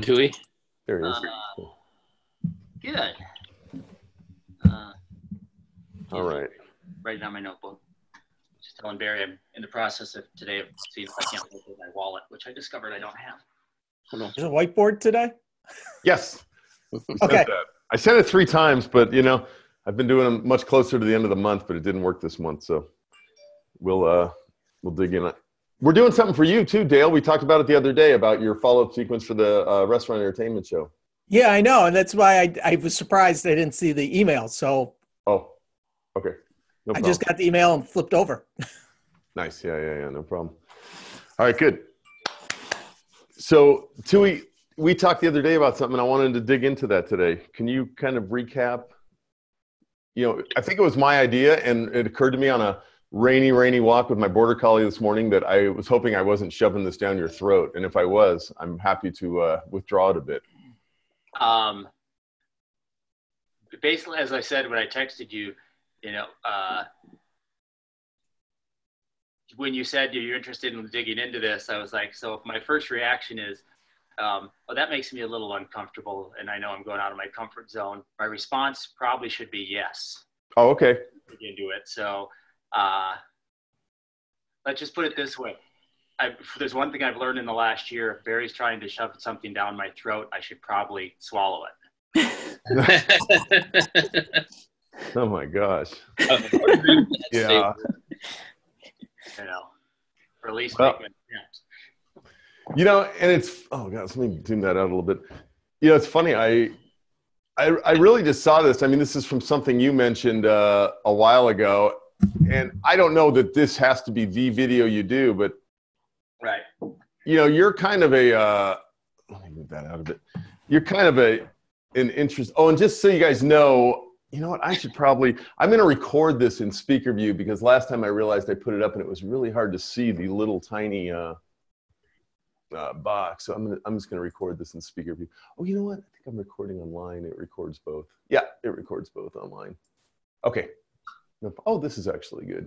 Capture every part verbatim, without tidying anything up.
Do we? There he is. Uh, good. Uh, All right. Writing on my notebook. Just telling Barry I'm in the process of today of seeing if I can't look at my wallet, which I discovered I don't have. Oh, no. There's a whiteboard today? Yes. We sent Okay. that. I sent it three times, but you know, I've been doing them much closer to the end of the month, but it didn't work this month. So we'll uh, we'll dig in. We're doing something for you too, Dale. We talked about it the other day about your follow-up sequence for the uh, restaurant entertainment show. Yeah, I know. And that's why I, I was surprised I didn't see the email. So Oh, okay. No I problem. just got the email and flipped over. Nice. Yeah, yeah, yeah. No problem. All right, good. So, Tui, we talked the other day about something, and I wanted to dig into that today. Can you kind of recap? You know, I think it was my idea, and it occurred to me on a rainy, rainy walk with my border collie this morning that I was hoping I wasn't shoving this down your throat. And if I was, I'm happy to uh, withdraw it a bit. Um, basically, as I said when I texted you, you know, uh, when you said you're interested in digging into this, I was like, so if my first reaction is, um, well, that makes me a little uncomfortable, and I know I'm going out of my comfort zone, my response probably should be yes. Oh, okay. Dig into it. So uh, let's just put it this way. I, there's one thing I've learned in the last year. If Barry's trying to shove something down my throat, I should probably swallow it. Oh my gosh. Yeah. You know, or at least Well, make an attempt. You know, and it's, oh gosh, let me zoom that out a little bit. You know, it's funny. I, I, I really just saw this. I mean, this is from something you mentioned uh, a while ago, and I don't know that this has to be the video you do, but Right. you know, you're kind of a, uh, let me move that out a bit. You're kind of a, an interest. Oh, and just so you guys know, you know what, I should probably, I'm going to record this in speaker view because last time I realized I put it up and it was really hard to see the little tiny uh, uh, box. So I'm, gonna, I'm just going to record this in speaker view. Oh, you know what? I think I'm recording online. It records both. Yeah, it records both online. Okay. Oh, this is actually good.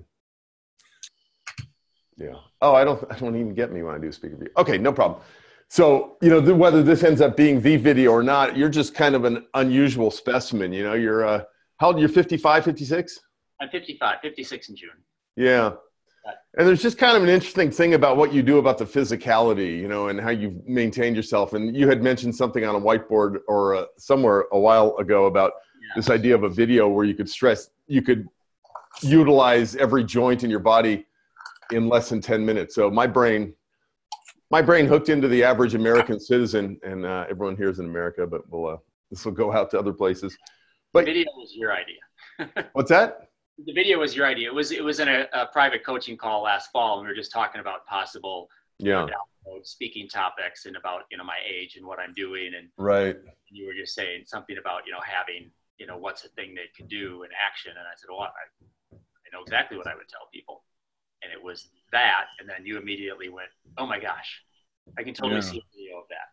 Yeah. Oh, I don't, I don't even get me when I do speaker view. Okay, no problem. So, you know, the, whether this ends up being the video or not, you're just kind of an unusual specimen. You know, you're, uh, how old, you're fifty-five, fifty-six? I'm fifty-five, fifty-six in June. Yeah. And there's just kind of an interesting thing about what you do about the physicality, you know, and how you've maintained yourself. And you had mentioned something on a whiteboard or uh, somewhere a while ago about Yeah. this idea of a video where you could stress, you could utilize every joint in your body in less than ten minutes. So my brain, my brain hooked into the average American citizen, and uh, everyone here is in America, but we'll, uh, this will go out to other places. But The video was your idea. what's that? The video was your idea. It was it was in a, a private coaching call last fall, and we were just talking about possible Yeah. download speaking topics and about, you know, my age and what I'm doing, and Right. you were just saying something about, you know, having, you know, what's a thing they can do in action, and I said, well, I, I know exactly what I would tell people, and it was that, and then you immediately went, oh my gosh, I can totally Yeah. see a video of that.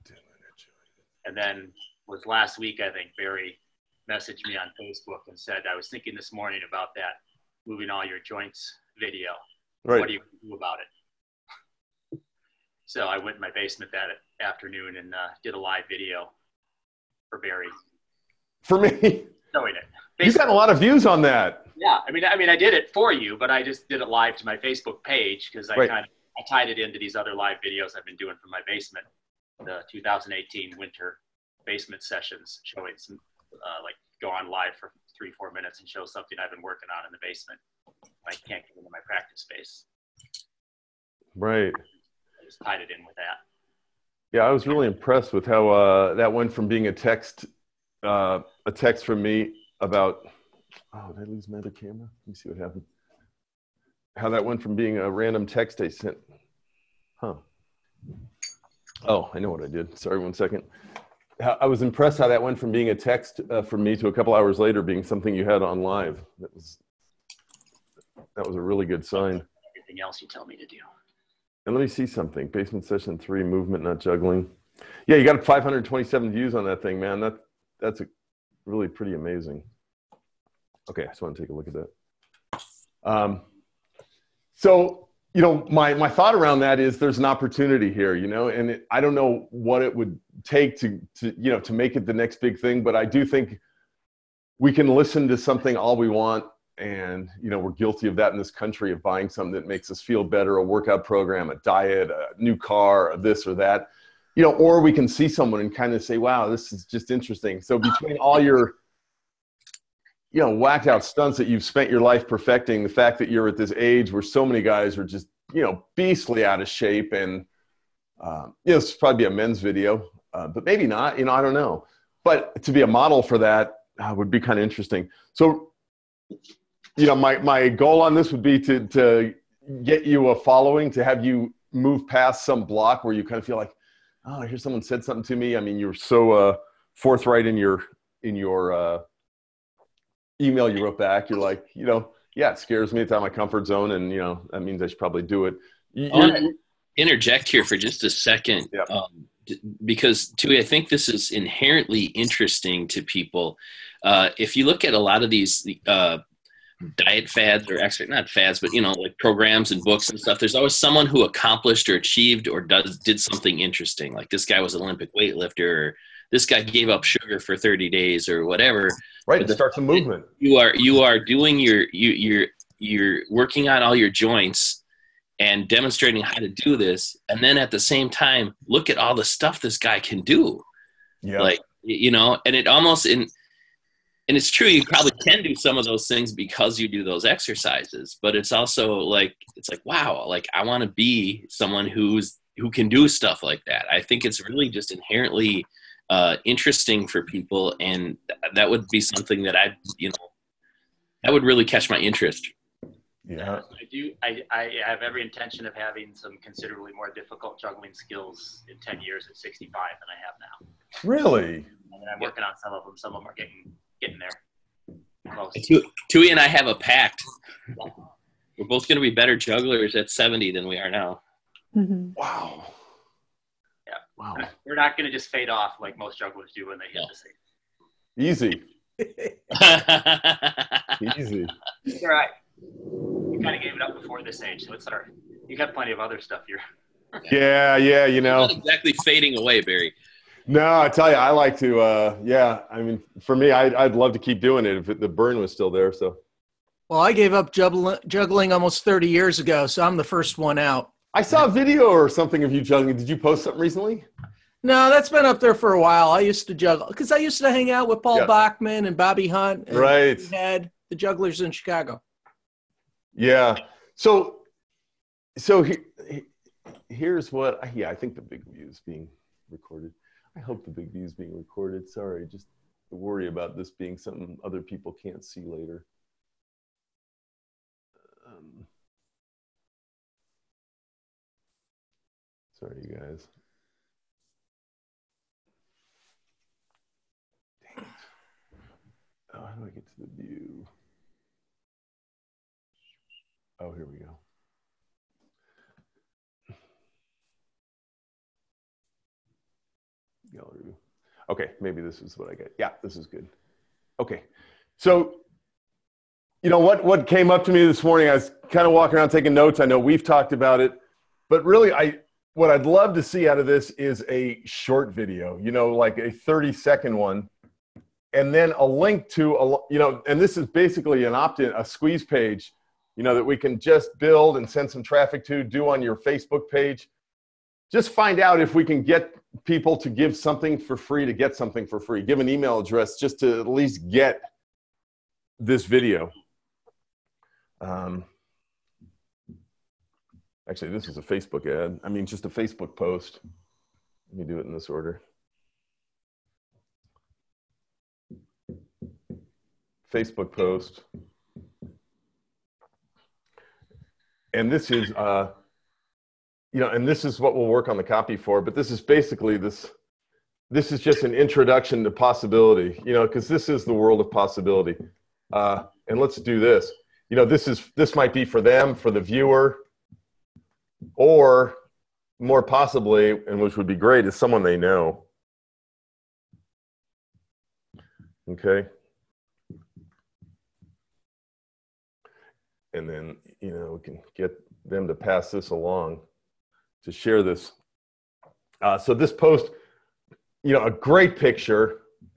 And then was last week, I think Barry messaged me on Facebook and said, I was thinking this morning about that moving all your joints video. Right. What do you do about it? So I went in my basement that afternoon and uh, did a live video for Barry For me, showing it. you got a lot of views on that. Yeah, I mean, I mean, I did it for you, but I just did it live to my Facebook page because I Right. kind of I tied it into these other live videos I've been doing from my basement, the two thousand eighteen winter basement sessions, showing some uh, like go on live for three, four minutes and show something I've been working on in the basement. I can't get into my practice space. Right. I just tied it in with that. Yeah, I was really impressed with how uh, that went from being a text, uh, a text from me about, oh, did I lose my other camera? Let me see what happened. How that went from being a random text I sent. Huh. Oh, I know what I did. Sorry, one second. How- I was impressed how that went from being a text uh, from me to a couple hours later being something you had on live. That was, that was a really good sign. Everything else you tell me to do. And let me see something. Basement session three, movement, not juggling. Yeah, you got five hundred twenty-seven views on that thing, man. That, that's a, really pretty amazing. Okay, I just want to take a look at that. Um, so you know, my, my thought around that is there's an opportunity here, you know, and it, I don't know what it would take to, to, you know, to make it the next big thing, but I do think we can listen to something all we want. And, you know, we're guilty of that in this country, of buying something that makes us feel better, a workout program, a diet, a new car, a this or that, you know, or we can see someone and kind of say, wow, this is just interesting. So between all your, you know, whacked out stunts that you've spent your life perfecting, the fact that you're at this age where so many guys are just, you know, beastly out of shape, and, um, you know, this would probably be a men's video, uh, but maybe not, you know, I don't know. But to be a model for that uh, would be kind of interesting. So, you know, my, my goal on this would be to, to get you a following, to have you move past some block where you kind of feel like, oh, I hear someone said something to me. I mean, you're so uh, forthright in your, in your, uh, email you wrote back. You're like, you know, yeah, it scares me. It's out of my comfort zone, and you know that means I should probably do it. You, I want to interject here for just a second, yeah. um, because Tui, I think this is inherently interesting to people. Uh, if you look at a lot of these uh, diet fads or extra, not fads, but you know, like programs and books and stuff, there's always someone who accomplished or achieved or does did something interesting. Like this guy was an Olympic weightlifter, or this guy gave up sugar for thirty days or whatever. Right, it starts a movement. You are you are doing your you you're you're working on all your joints and demonstrating how to do this, and then at the same time, look at all the stuff this guy can do. Yeah, like you know, and it almost in and it's true. You probably can do some of those things because you do those exercises, but it's also like it's like wow, like I want to be someone who's who can do stuff like that. I think it's really just inherently uh, interesting for people, and th- that would be something that I, you know, that would really catch my interest. Yeah, I do. I, I have every intention of having some considerably more difficult juggling skills in ten years at sixty-five than I have now. really. And I'm working on some of them. Some of them are getting getting there. Close. Tu- Tui and I have a pact. We're both going to be better jugglers at seventy than we are now. Mm-hmm. Wow. Yeah. Wow. We're not going to just fade off like most jugglers do when they hit No. the stage. Easy. Easy. It's all right. You kind of gave it up before this age, so it's all right. You got plenty of other stuff here. Yeah, yeah, you know. Not exactly fading away, Barry. No, I tell you, I like to, uh, yeah, I mean, for me, I'd, I'd love to keep doing it if it, the burn was still there, so. Well, I gave up juggling, juggling almost thirty years ago, so I'm the first one out. I saw a video or something of you juggling. Did you post something recently? No, that's been up there for a while. I used to juggle because I used to hang out with Paul Yeah. Bachman and Bobby Hunt. And Right. we had the jugglers in Chicago. Yeah. So, so he, he, here's what, yeah, I think the big view is being recorded. I hope the big view is being recorded. Sorry, just worry about this being something other people can't see later. Um, sorry, you guys. Dang it. Oh, how do I get to the view? Oh, here we go. Gallery view. Okay, maybe this is what I get. Yeah, this is good. Okay, so you know what? What came up to me this morning? I was kind of walking around taking notes. I know we've talked about it, but really, I what I'd love to see out of this is a short video. You know, like a thirty second one, and then a link to a you know, and this is basically an opt-in, a squeeze page. You know, that we can just build and send some traffic to, do on your Facebook page. Just find out if we can get people to give something for free, to get something for free. Give an email address just to at least get this video. Um, actually, this is a Facebook ad. I mean, just a Facebook post. Let me do it in this order. Facebook post. And this is, uh, you know, and this is what we'll work on the copy for, but this is basically this, this is just an introduction to possibility, you know, because this is the world of possibility. Uh, and let's do this. You know, this is, this might be for them, for the viewer, or more possibly, and which would be great, is someone they know. Okay. And then, you know, we can get them to pass this along, to share this. Uh, so this post, you know, a great picture.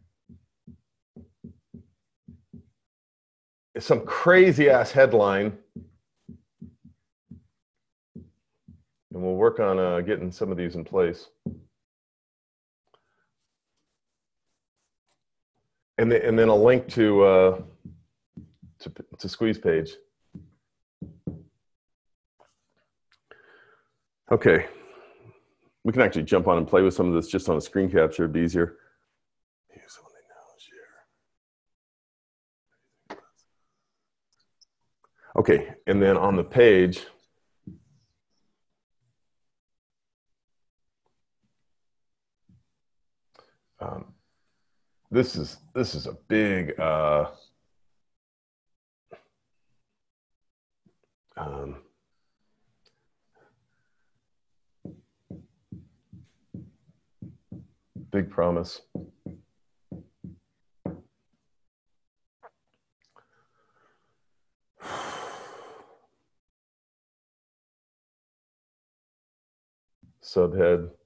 It's some crazy ass headline. And we'll work on uh, getting some of these in place. And, the, and then a link to, uh, to, to Squeeze page. Okay. We can actually jump on and play with some of this just on a screen capture. It'd be easier. Here's someone they know, share. Okay, and then on the page, um, this is this is a big uh, um, big promise. Subhead.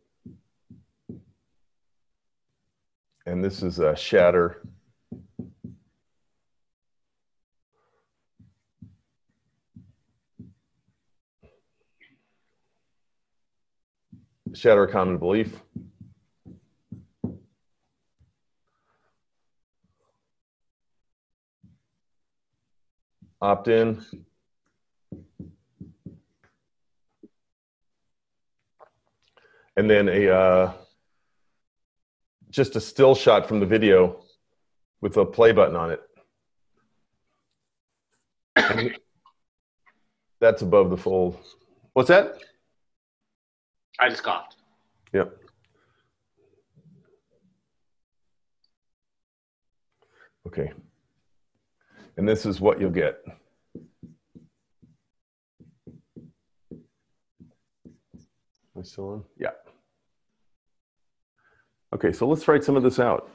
And this is a shatter. Shatter a common belief. Opt in. And then a uh, just a still shot from the video with a play button on it. And that's above the fold. What's that? I just coughed. Yep. Okay. And this is what you'll get. Am I still on? Yeah. Okay, so let's write some of this out.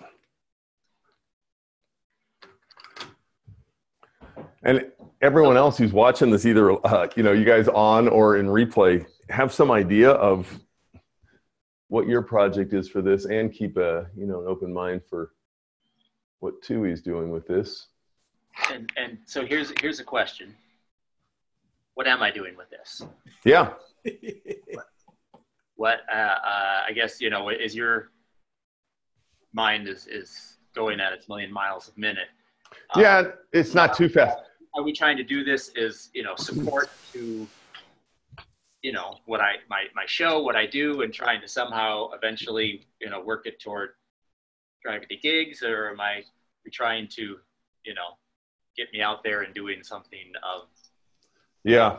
And everyone else who's watching this, either uh, you know, you guys on or in replay, have some idea of what your project is for this, and keep a you know an open mind for what Tui's doing with this. And and so here's here's a question. What am I doing with this? Yeah. What uh, uh, I guess you know is your mind is is going at its million miles a minute. Um, Yeah, it's not too fast. Are we trying to do this as you know support to you know what I my my show, what I do, and trying to somehow eventually you know work it toward driving to gigs, or am I trying to you know get me out there and doing something of Yeah.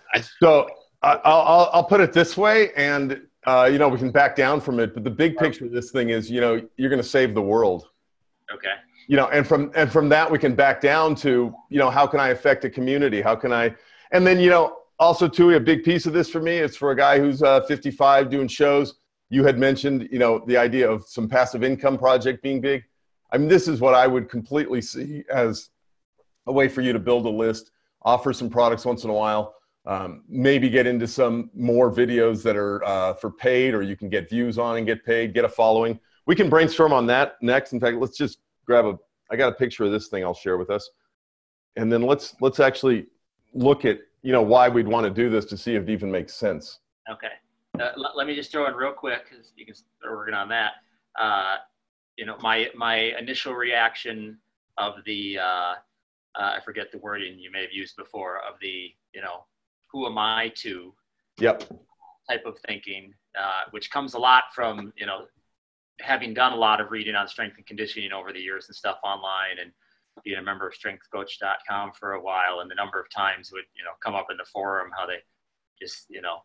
So I- I'll, I'll, I'll put it this way, and uh, you know, we can back down from it, but the big picture of this thing is, you know, you're going to save the world. okay. You know, and from, and from that, we can back down to, you know, how can I affect a community? How can I, and then, you know, also too, a big piece of this for me, it's for a guy who's uh, fifty-five doing shows. You had mentioned, you know, the idea of some passive income project being big. I mean, this is what I would completely see as a way for you to build a list, offer some products once in a while, um, maybe get into some more videos that are uh, for paid, or you can get views on and get paid, get a following. We can brainstorm on that next. In fact, let's just grab a, I got a picture of this thing I'll share with us. And then let's, let's actually look at, you know, why we'd want to do this to see if it even makes sense. Okay. Uh, l- let me just throw in real quick, because you can start working on that. Uh, you know, my my initial reaction of the, uh, uh, I forget the wording you may have used before, of the, you know, who am I to Yep. type of thinking, uh, which comes a lot from, you know, having done a lot of reading on strength and conditioning over the years and stuff online, and being a member of strength coach dot com for a while, and the number of times it would, you know, come up in the forum how they just, you know,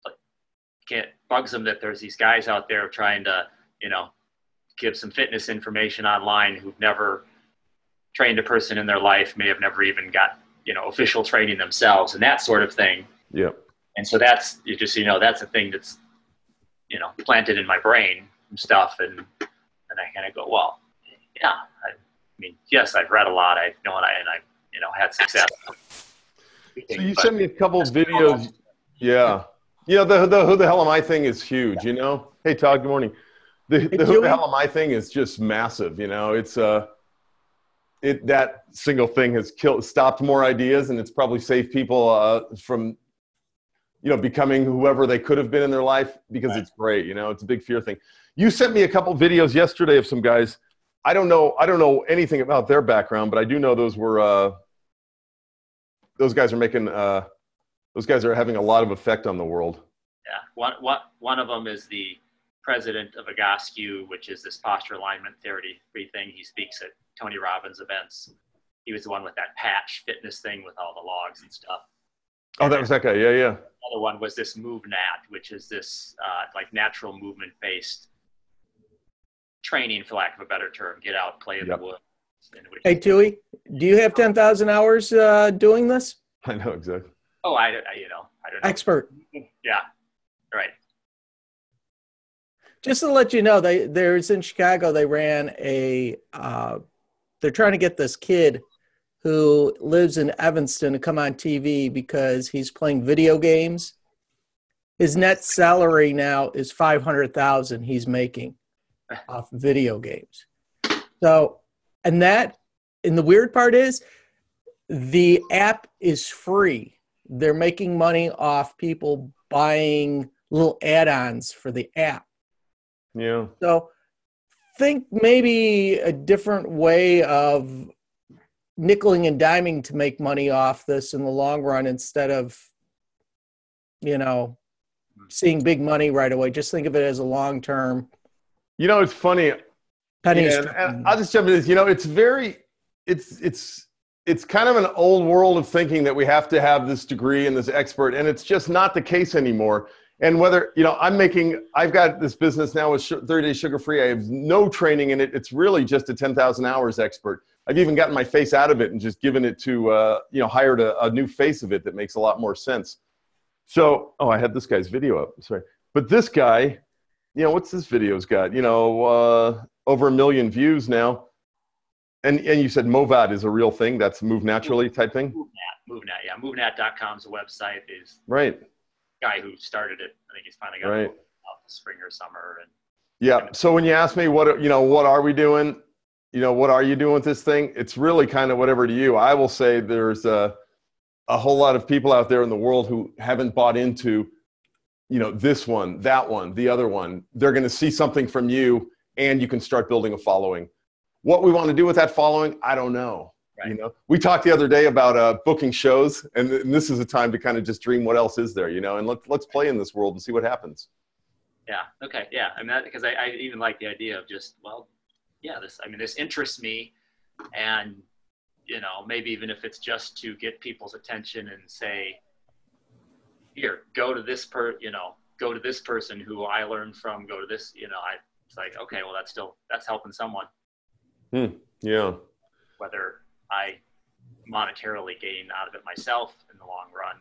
can't bugs them that there's these guys out there trying to, you know, give some fitness information online who've never trained a person in their life, may have never even got, you know, official training themselves, and that sort of thing. Yep. And so that's, you just, you know, that's a thing that's, you know, planted in my brain and stuff. And, and I kind of go, well, yeah, I, I mean, yes, I've read a lot. I know, and I, and I, you know, had success. So you sent me a couple of videos Yeah. You know, the, the who the hell am I thing is huge, you know? Hey, Todd, good morning. The, Hey, the who the Joey? hell am I thing is just massive, you know? It's uh, it that single thing has killed, stopped more ideas, and it's probably saved people uh, from, you know, becoming whoever they could have been in their life because Right. it's great, you know? It's a big fear thing. You sent me a couple videos yesterday of some guys. I don't know, I don't know anything about their background, but I do know those were, uh, those guys are making, uh, those guys are having a lot of effect on the world. Yeah, one, one, one of them is the president of Egoscue, which is this posture alignment theory thing. He speaks at Tony Robbins events. He was the one with that patch fitness thing with all the logs and stuff. Oh, that was that guy. Yeah, yeah. Another one was this MoveNat, which is this uh, like natural movement based training, for lack of a better term. Get out, play in Yep. the woods. And which Hey, is- Dewey, do you have ten thousand hours uh, doing this? I know exactly. oh, I, I, you know, I don't know. Expert. Yeah, right. Just to let you know, they there's in Chicago, they ran a, uh, they're trying to get this kid who lives in Evanston to come on T V because he's playing video games. His net salary now is five hundred thousand he's making off video games. So, and that, and the weird part is the app is free. They're making money off people buying little add-ons for the app. Yeah. So think maybe a different way of nickeling and diming to make money off this in the long run instead of, you know, seeing big money right away. Just think of it as a long-term You know, it's funny. pennies. Yeah, and, and I'll just jump into this. You know, it's very, it's, it's, it's kind of an old world of thinking that we have to have this degree and this expert, and it's just not the case anymore. And whether, you know, I'm making, I've got this business now with thirty days Sugar Free. I have no training in it. It's really just a ten thousand hours expert. I've even gotten my face out of it and just given it to, uh, you know, hired a, a new face of it that makes a lot more sense. So, oh, I had this guy's video up. Sorry. But this guy, you know, what's this video's got? You know, uh, over a million views now. And and you said MOVAD is a real thing. That's Move Naturally type thing? MoveNat, MoveNat, yeah. MoveNat dot com is a website. Is Right. guy who started it. I think he's finally got Right. it out the spring or summer. And Yeah. So when you ask me what, you know, what are we doing? You know, what are you doing with this thing? It's really kind of whatever to you. I will say there's a, a whole lot of people out there in the world who haven't bought into, you know, this one, that one, the other one. They're going to see something from you and you can start building a following. What we want to do with that following, I don't know. Right. You know, we talked the other day about uh, booking shows, and, th- and this is a time to kind of just dream what else is there, you know, and let's let's play in this world and see what happens. yeah, okay, yeah. I mean, that, because I, I even like the idea of just, well, yeah, this. I mean, this interests me, and you know, maybe even if it's just to get people's attention and say, here, go to this per, you know, go to this person who I learned from. Go to this, you know, I. It's like, okay, well, that's still that's helping someone. Hmm. Yeah. Whether I monetarily gain out of it myself in the long run.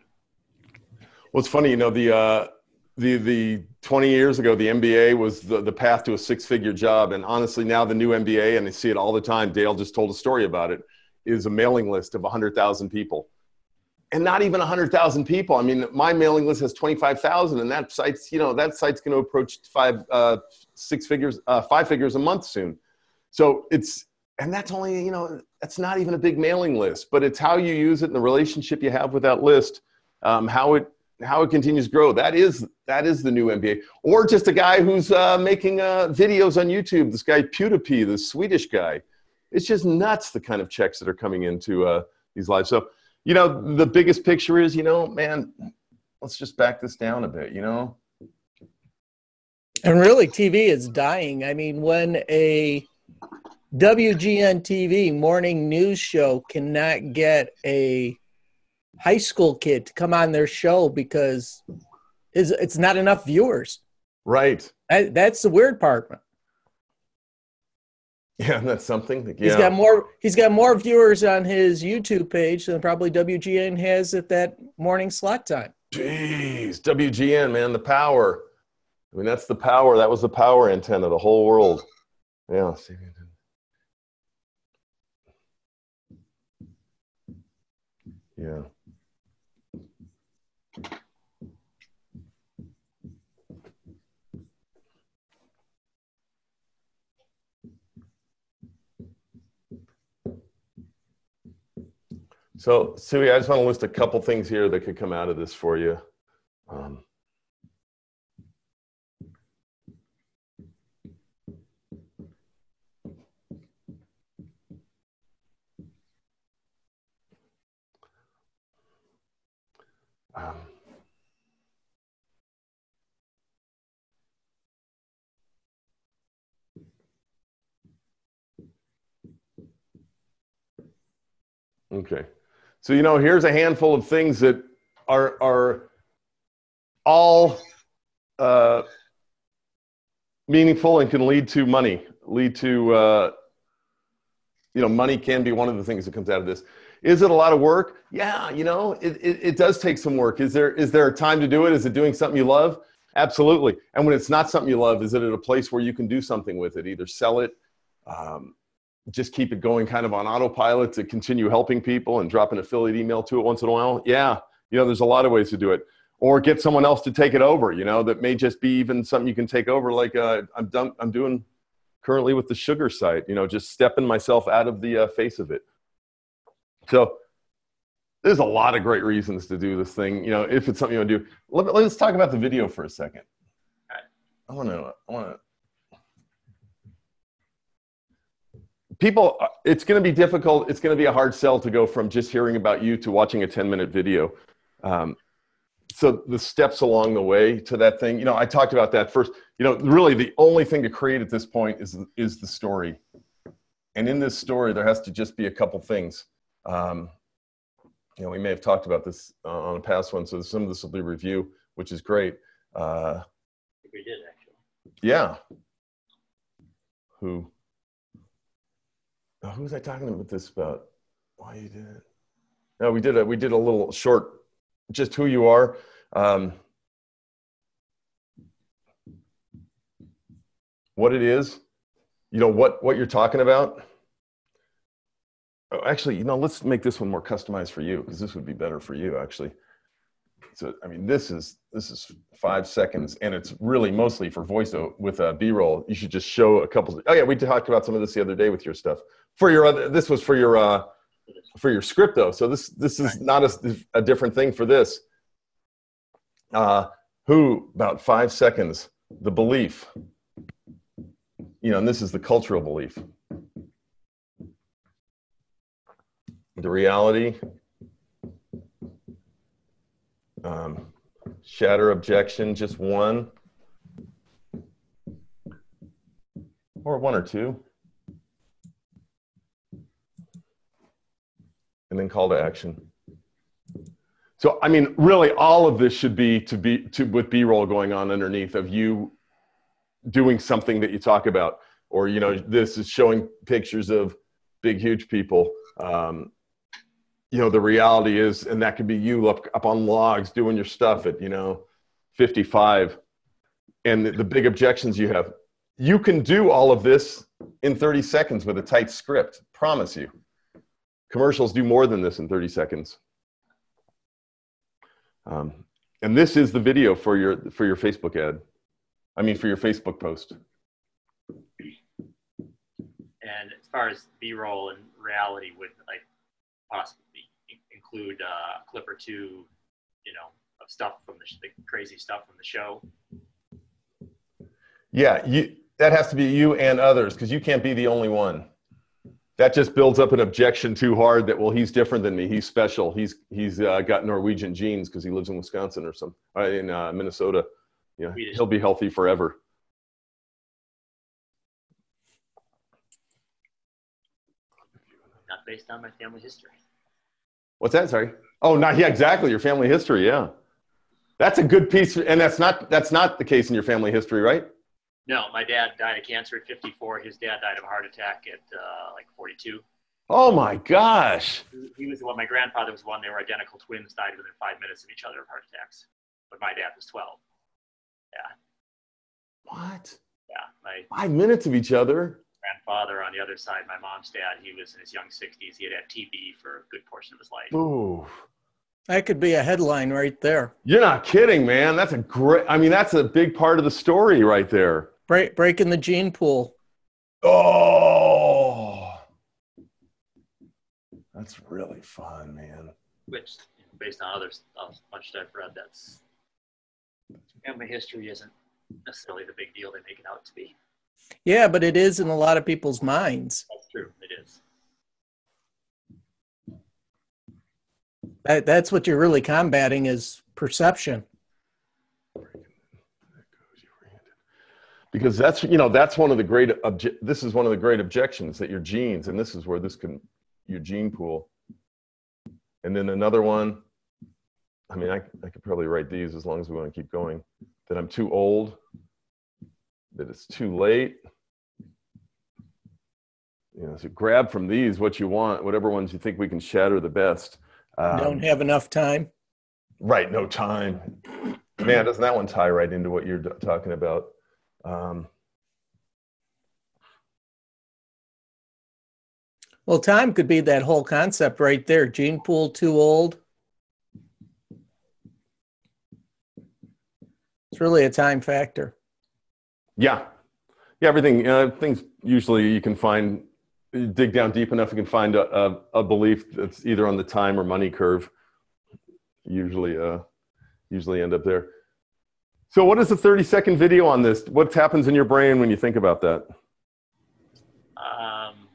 Well, it's funny, you know, the uh, the the twenty years ago, the M B A was the, the path to a six-figure job, and honestly, now the new M B A, and I see it all the time. Dale just told a story about it. Is a mailing list of one hundred thousand people, and not even one hundred thousand people. I mean, my mailing list has twenty-five thousand, and that site's, you know, that site's going to approach five, uh, six figures, uh, five figures a month soon. So it's. And that's only, you know, that's not even a big mailing list, but it's how you use it and the relationship you have with that list, um, how it how it continues to grow. That is that is the new M B A. Or just a guy who's uh, making uh, videos on YouTube. This guy PewDiePie, the Swedish guy. It's just nuts the kind of checks that are coming into uh, these lives. So, you know, the biggest picture is, you know, man, let's just back this down a bit, you know. And really, T V is dying. I mean, when a W G N T V morning news show cannot get a high school kid to come on their show because it's, it's not enough viewers. Right. That, that's the weird part. Yeah, that's something. Yeah. He's got more. He's got more viewers on his YouTube page than probably W G N has at that morning slot time. Jeez, W G N, man, the power. I mean, that's the power. That was the power antenna, the whole world. Yeah. Yeah. So, Suey, I just want to list a couple things here that could come out of this for you. Um, um, okay. So, you know, here's a handful of things that are, are all uh, meaningful and can lead to money, lead to, uh, you know, money can be one of the things that comes out of this. Is it a lot of work? Yeah, you know, it, it, it does take some work. Is there, is there a time to do it? Is it doing something you love? Absolutely. And when it's not something you love, is it at a place where you can do something with it? Either sell it, um, just keep it going kind of on autopilot to continue helping people and drop an affiliate email to it once in a while. Yeah. You know, there's a lot of ways to do it, or get someone else to take it over, you know, that may just be even something you can take over. Like uh, I'm done, I'm doing currently with the sugar site, you know, just stepping myself out of the uh, face of it. So there's a lot of great reasons to do this thing. You know, if it's something you want to do, let, let's talk about the video for a second. I want to, I want to, people, it's going to be difficult. It's going to be a hard sell to go from just hearing about you to watching a ten minute video. Um, so the steps along the way to that thing, you know, I talked about that first, you know, really the only thing to create at this point is, is the story. And in this story, there has to just be a couple things. Um, you know, we may have talked about this uh, on a past one. So some of this will be review, which is great. Uh, I think we did actually. Yeah. Who? Oh, who was I talking about this about? Why you did it? No, we did a we did a little short, just who you are. Um, what it is, you know, what what you're talking about. Oh, actually, you know, let's make this one more customized for you, because this would be better for you, actually. So, I mean, this is this is five seconds, and it's really mostly for voice with a B-roll. You should just show a couple. Oh yeah, we talked about some of this the other day with your stuff. For your other, this was for your uh, for your script though. So this this is not a, a different thing for this. Uh, who about five seconds? The belief. You know, and this is the cultural belief. The reality. Um, shatter objection, just one. Or one or two. And then call to action. So, I mean, really all of this should be to be to with B-roll going on underneath of you doing something that you talk about. Or, you know, this is showing pictures of big, huge people. Um, you know, the reality is, and that could be you up, up on logs doing your stuff at, you know, fifty-five. And the, the big objections you have. You can do all of this in thirty seconds with a tight script. Promise you. Commercials do more than this in thirty seconds. Um, and this is the video for your, for your Facebook ad. I mean, for your Facebook post. And as far as B-roll and reality, would like possibly include uh, a clip or two, you know, of stuff from the, the crazy stuff from the show? Yeah, you, that has to be you and others, because you can't be the only one. That just builds up an objection too hard that, well, he's different than me. He's special. He's he's uh, got Norwegian genes because he lives in Wisconsin or some uh, in uh, Minnesota. Yeah, he'll be healthy forever. Not based on my family history. What's that? Sorry. Oh, not yeah, exactly. Your family history. Yeah, that's a good piece, and that's not that's not the case in your family history, right? No, my dad died of cancer at fifty-four. His dad died of a heart attack at uh, like forty-two. Oh my gosh. He was the one. My grandfather was one. They were identical twins. Died within five minutes of each other of heart attacks. But my dad was twelve. Yeah. What? Yeah. My five minutes of each other. Grandfather on the other side, my mom's dad. He was in his young sixties. He had had T B for a good portion of his life. Ooh. That could be a headline right there. You're not kidding, man. That's a great. I mean, that's a big part of the story right there. Break, breaking the gene pool. Oh, that's That's really fun, man. Which, you know, based on others, a bunch that I've read, that's family history isn't necessarily the big deal they make it out to be. Yeah, but it is in a lot of people's minds. That's true. It is. That, that's what you're really combating is perception. Because that's, you know, that's one of the great, obje- this is one of the great objections, that your genes, and this is where this can, your gene pool. And then another one, I mean, I, I could probably write these as long as we want to keep going, that I'm too old, that it's too late. You know, so grab from these what you want, whatever ones you think we can shatter the best. Um, Don't have enough time. Right, no time. Man, doesn't that one tie right into what you're d- talking about? Um, Well, time could be that whole concept right there. Gene pool too old. It's really a time factor. yeah. Yeah, everything, uh, things usually you can find, you dig down deep enough, you can find a, a, a belief that's either on the time or money curve. Usually, uh, usually end up there. So what is the thirty second video on this? What happens in your brain when you think about that? Um,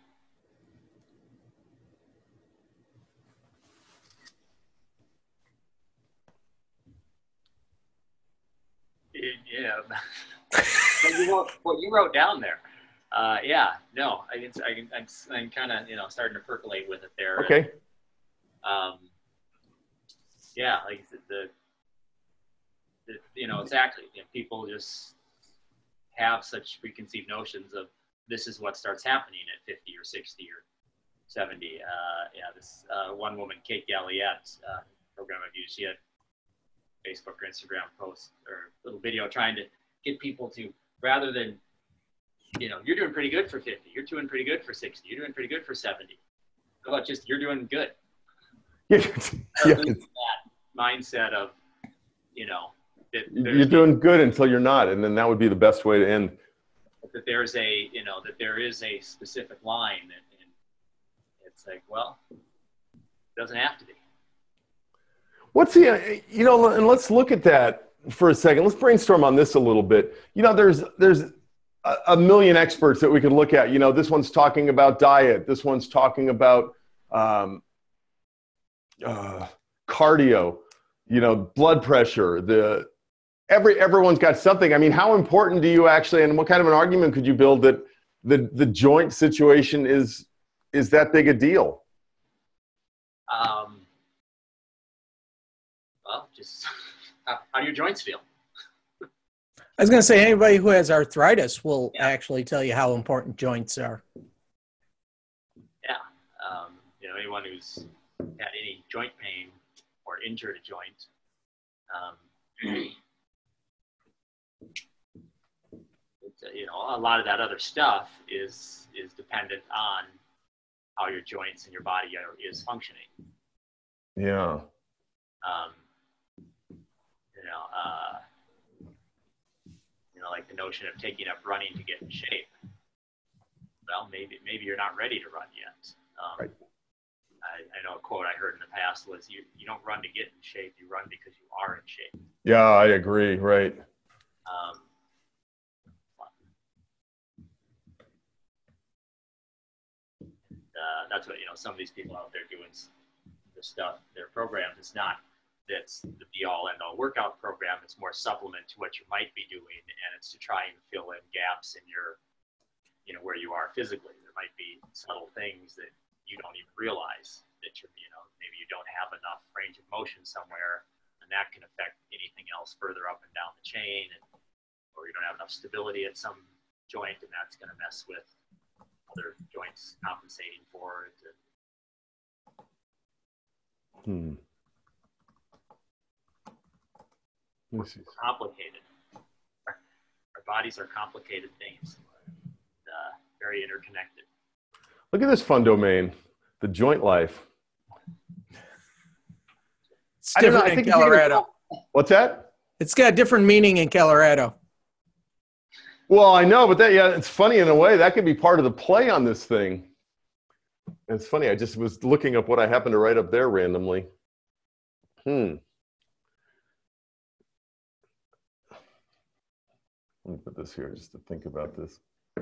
it, yeah. what, you wrote, what you wrote down there. Uh, yeah, no, I can, I can, I'm, I'm kind of, you know, starting to percolate with it there. Okay. And, um, yeah, like the, the, the you know, exactly. You know, people just have such preconceived notions of this is what starts happening at fifty or sixty or seventy. Uh, yeah, this uh, one woman, Kate Galliette, uh, program I've used, she had Facebook or Instagram post or little video trying to get people to, rather than, you know, you're doing pretty good for fifty, you're doing pretty good for sixty, you're doing pretty good for seventy. How about just, you're doing good? Yeah. Yeah. That mindset of, you know, that You're doing good until you're not, and then that would be the best way to end. that there's a, you know, that there is a specific line, and, and it's like, well, it doesn't have to be. What's the, you know, and let's look at that for a second. Let's brainstorm on this a little bit. You know, there's, there's a, a million experts that we could look at. You know, this one's talking about diet. This one's talking about um, uh, cardio, you know, blood pressure, the, every, everyone's got something. I mean, how important do you actually, and what kind of an argument could you build that the, the joint situation is, is that big a deal? Um, well, just how, how do your joints feel? I was going to say anybody who has arthritis will Yeah. actually tell you how important joints are. Yeah. Um, you know, anyone who's had any joint pain or injured a joint, um, it's, uh, you know, a lot of that other stuff is is dependent on how your joints and your body are, is functioning. Yeah. Um, you know, uh, you know, like the notion of taking up running to get in shape. Well, maybe maybe you're not ready to run yet. Um, Right. I, I know a quote I heard in the past was, you, you don't run to get in shape, you run because you are in shape. Yeah, I agree. Right. Um, uh, that's what, you know, some of these people out there doing the stuff, their program is not that's the be all end all workout program. It's more supplement to what you might be doing, and it's to try and fill in gaps in your, you know, where you are physically. There might be subtle things that you don't even realize that you're, you know, maybe you don't have enough range of motion somewhere, and that can affect anything else further up and down the chain, and, or you don't have enough stability at some joint, and that's going to mess with other joints compensating for it. Hmm. Let me see. Complicated. Our, our bodies are complicated things, uh, very interconnected. Look at this fun domain, the joint life. It's I don't know, different I in think it's even- Colorado. What's that? It's got different meaning in Colorado. Well, I know, but that, yeah, it's funny in a way. That could be part of the play on this thing. It's funny. I just was looking up what I happened to write up there randomly. Hmm. Let me put this here just to think about this.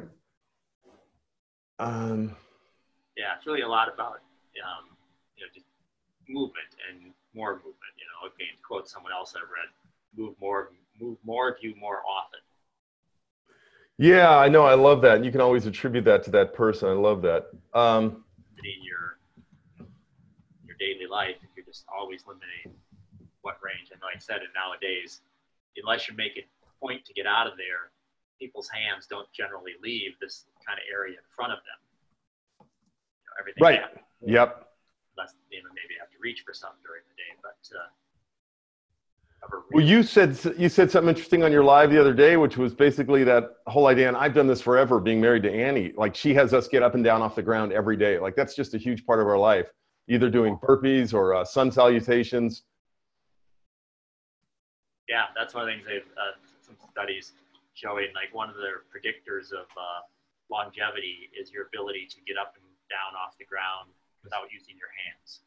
Um, Yeah, it's really a lot about um, you know, just movement and more movement. You know, again, to quote someone else I read, move more, move more, view more often. yeah, I know. I love that. And you can always attribute that to that person. I love that. Um, In your your daily life, if you're just always limiting what range, and like I said, and nowadays, unless you're making a point to get out of there, people's hands don't generally leave this kind of area in front of them. You know, everything. right. happens. Yep. Less, you know, maybe have to reach for something during the day, but uh, ever Well, reach- you said you said something interesting on your live the other day, which was basically that whole idea. And I've done this forever, being married to Annie. Like, she has us get up and down off the ground every day. Like, that's just a huge part of our life. Either doing burpees or uh, sun salutations. yeah, that's one of the things they've uh, some studies showing, like one of the predictors of uh, longevity is your ability to get up and down off the ground without using your hands.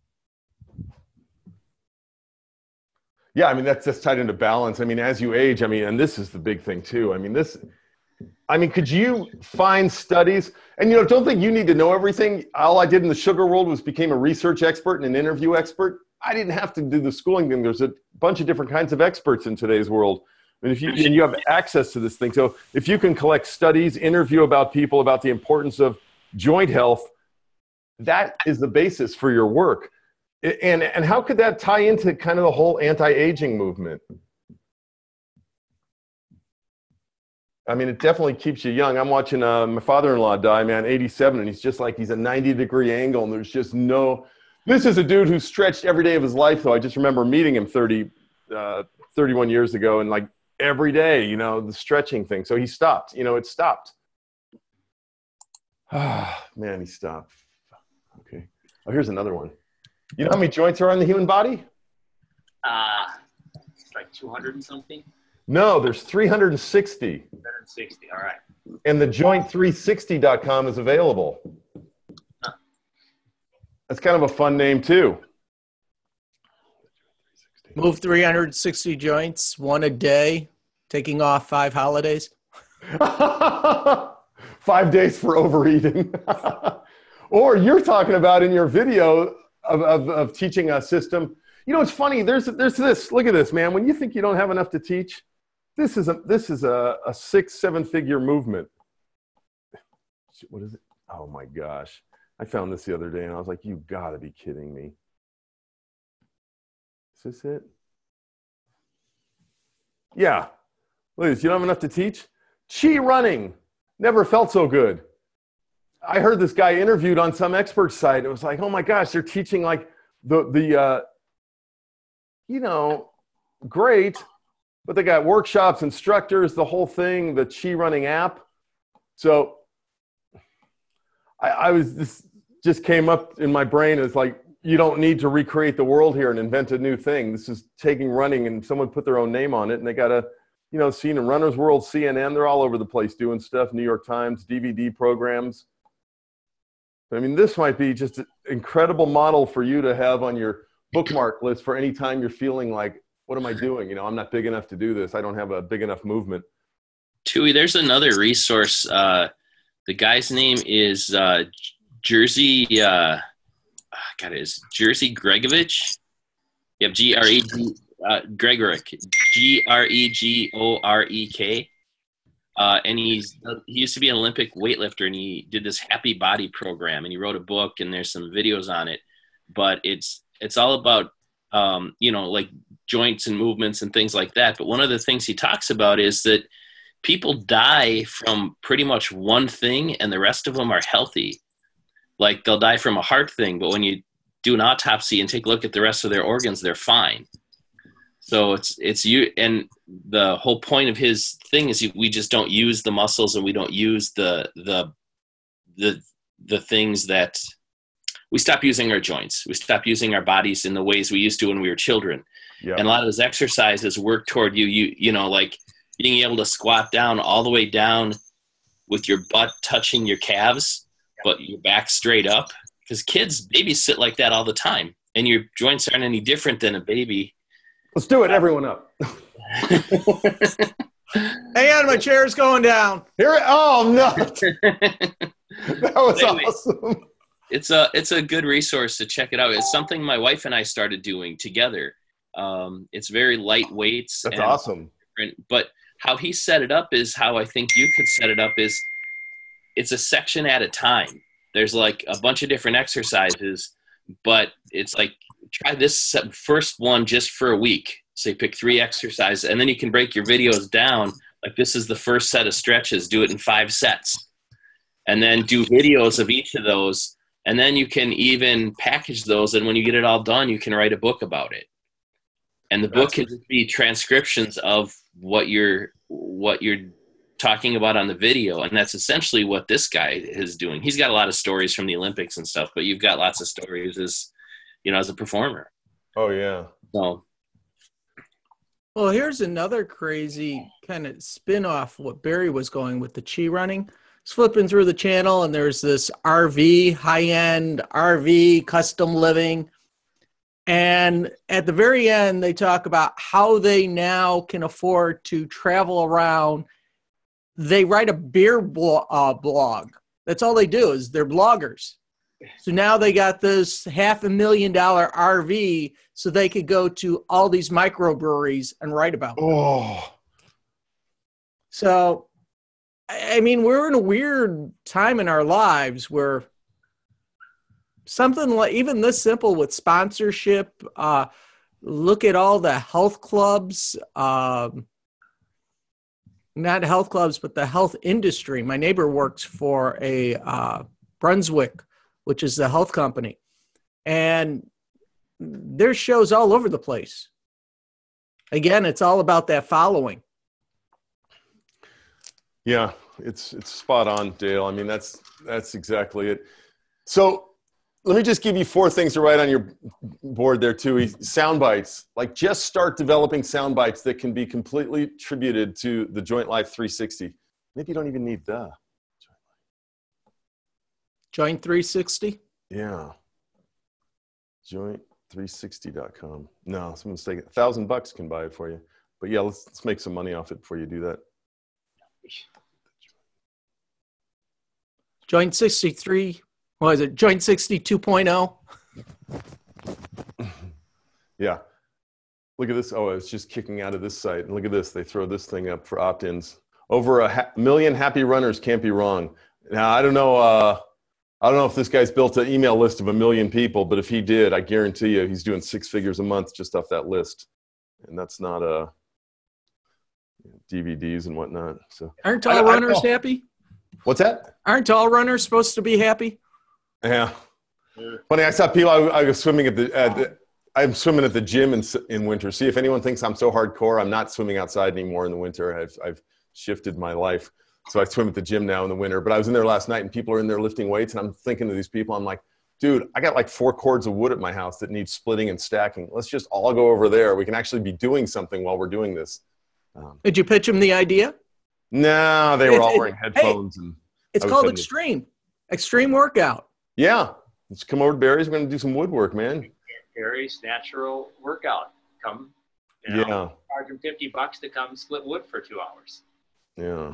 Yeah, I mean, that's just tied into balance. I mean, as you age, I mean, and this is the big thing too. I mean, this, I mean, could you find studies? And, you know, don't think you need to know everything. All I did in the sugar world was became a research expert and an interview expert. I didn't have to do the schooling thing. There's a bunch of different kinds of experts in today's world. And if you, and you have access to this thing. So if you can collect studies, interview about people, about the importance of joint health, that is the basis for your work. And, and how could that tie into kind of the whole anti-aging movement? I mean, it definitely keeps you young. I'm watching uh, my father-in-law die, man, eighty-seven, and he's just like, he's a ninety degree angle, and there's just no, this is a dude who stretched every day of his life, though. I just remember meeting him thirty, uh, thirty-one years ago, and like every day, you know, the stretching thing. So he stopped, you know, it stopped. Ah, man, he stopped. Okay. Oh, here's another one. You know how many joints are on the human body? Uh, it's like two hundred and something. No, there's three hundred sixty. one hundred sixty. All right. And the joint three sixty dot com is available. Huh. That's kind of a fun name, too. Move three hundred sixty joints, one a day, taking off five holidays. Five days for overeating. Or you're talking about in your video of, of, of teaching a system. You know, it's funny. There's there's this. Look at this, man. When you think you don't have enough to teach, this is a this is a, a six, seven figure movement. What is it? Oh my gosh. I found this the other day and I was like, you gotta be kidding me. Is this it? Yeah. Look at this. You don't have enough to teach? Chi running. Never felt so good. I heard this guy interviewed on some expert site. It was like, oh my gosh, they're teaching like the, the uh, you know, great, but they got workshops, instructors, the whole thing, the Chi running app. So I, I was, this just came up in my brain as like, you don't need to recreate the world here and invent a new thing. This is taking running and someone put their own name on it and they got a, you know, seen in Runner's World, C N N, they're all over the place doing stuff, New York Times, D V D programs. I mean, this might be just an incredible model for you to have on your bookmark list for any time you're feeling like, what am I doing? You know, I'm not big enough to do this. I don't have a big enough movement. Tui, there's another resource. Uh, the guy's name is uh, Jerzy, uh, God, it is Jerzy Gregovich. You have G R E G, uh, Gregorek, G R E G O R E K. Uh, and he's he used to be an Olympic weightlifter, and he did this Happy Body program, and he wrote a book, and there's some videos on it. But it's it's all about um, you know, like joints and movements and things like that. But one of the things he talks about is that people die from pretty much one thing, and the rest of them are healthy. Like they'll die from a heart thing, but when you do an autopsy and take a look at the rest of their organs, they're fine. So it's it's you, and the whole point of his thing is we just don't use the muscles, and we don't use the the the the things that we stop using our joints. We stop using our bodies in the ways we used to when we were children. Yeah. And a lot of his exercises work toward you you you know, like being able to squat down all the way down with your butt touching your calves, but your back straight up. because kids, babies sit like that all the time, and your joints aren't any different than a baby. Let's do it. Everyone up. Hang on, my chair's going down. Here. Oh no. That was Anyway. awesome. It's a it's a good resource to check it out. It's something my wife and I started doing together. Um, it's very lightweight. That's and awesome. different, but how he set it up is how I think you could set it up. Is it's a section at a time. There's like a bunch of different exercises, but it's like try this first one just for a week. Say pick three exercises, and then you can break your videos down. Like this is the first set of stretches. Do it in five sets, and then do videos of each of those. And then you can even package those, and when you get it all done, you can write a book about it. And the book can just be transcriptions of what you're what you're talking about on the video, and that's essentially what this guy is doing. He's got a lot of stories from the Olympics and stuff, but you've got lots of stories as you know as a performer. Oh yeah. So, Well, here's another crazy kind of spin-off what Barry was going with the chi running. It's flipping through the channel, and there's this R V, high-end R V, custom living. And at the very end, they talk about how they now can afford to travel around. They write a beer blo- uh, blog. That's all they do is they're bloggers. So now they got this half a million dollar R V so they could go to all these microbreweries and write about them. Oh. So, I I mean, we're in a weird time in our lives where something like even this simple with sponsorship, uh, look at all the health clubs, um, not health clubs, but the health industry. My neighbor works for a uh, Brunswick, which is the health company. And there's shows all over the place. Again, it's all about that following. Yeah, it's it's spot on, Dale. I mean, that's that's exactly it. So let me just give you four things to write on your board there too. Sound bites. Like just start developing sound bites that can be completely attributed to the Joint Life three sixty. Maybe you don't even need the Joint three sixty? Yeah. joint three sixty dot com. No, someone's taking a thousand bucks can buy it for you. But yeah, let's let's make some money off it before you do that. Joint sixty-three, what is it? Joint sixty two point oh? Yeah. Look at this. Oh, it's just kicking out of this site. And look at this. They throw this thing up for opt-ins. Over a ha- million happy runners can't be wrong. Now, I don't know. Uh, I don't know if this guy's built an email list of a million people, but if he did, I guarantee you he's doing six figures a month just off that list. And that's not uh, D V Ds and whatnot. So Aren't all I- I runners know. happy? What's that? Aren't all runners supposed to be happy? Yeah. Funny, I saw people. I, I was swimming at the, at the. I'm swimming at the gym in in winter. See if anyone thinks I'm so hardcore. I'm not swimming outside anymore in the winter. I've I've shifted my life, so I swim at the gym now in the winter. But I was in there last night, and people are in there lifting weights, and I'm thinking to these people, I'm like, dude, I got like four cords of wood at my house that need splitting and stacking. Let's just all go over there. We can actually be doing something while we're doing this. Um, Did you pitch them the idea? no, they were It's- all it- wearing headphones and. It's I was called heading to- extreme. Extreme workout. Yeah, let's come over to Barry's. We're going to do some woodwork, man. Gary's natural workout. Come, you know, Yeah, charge him fifty bucks to come split wood for two hours. yeah.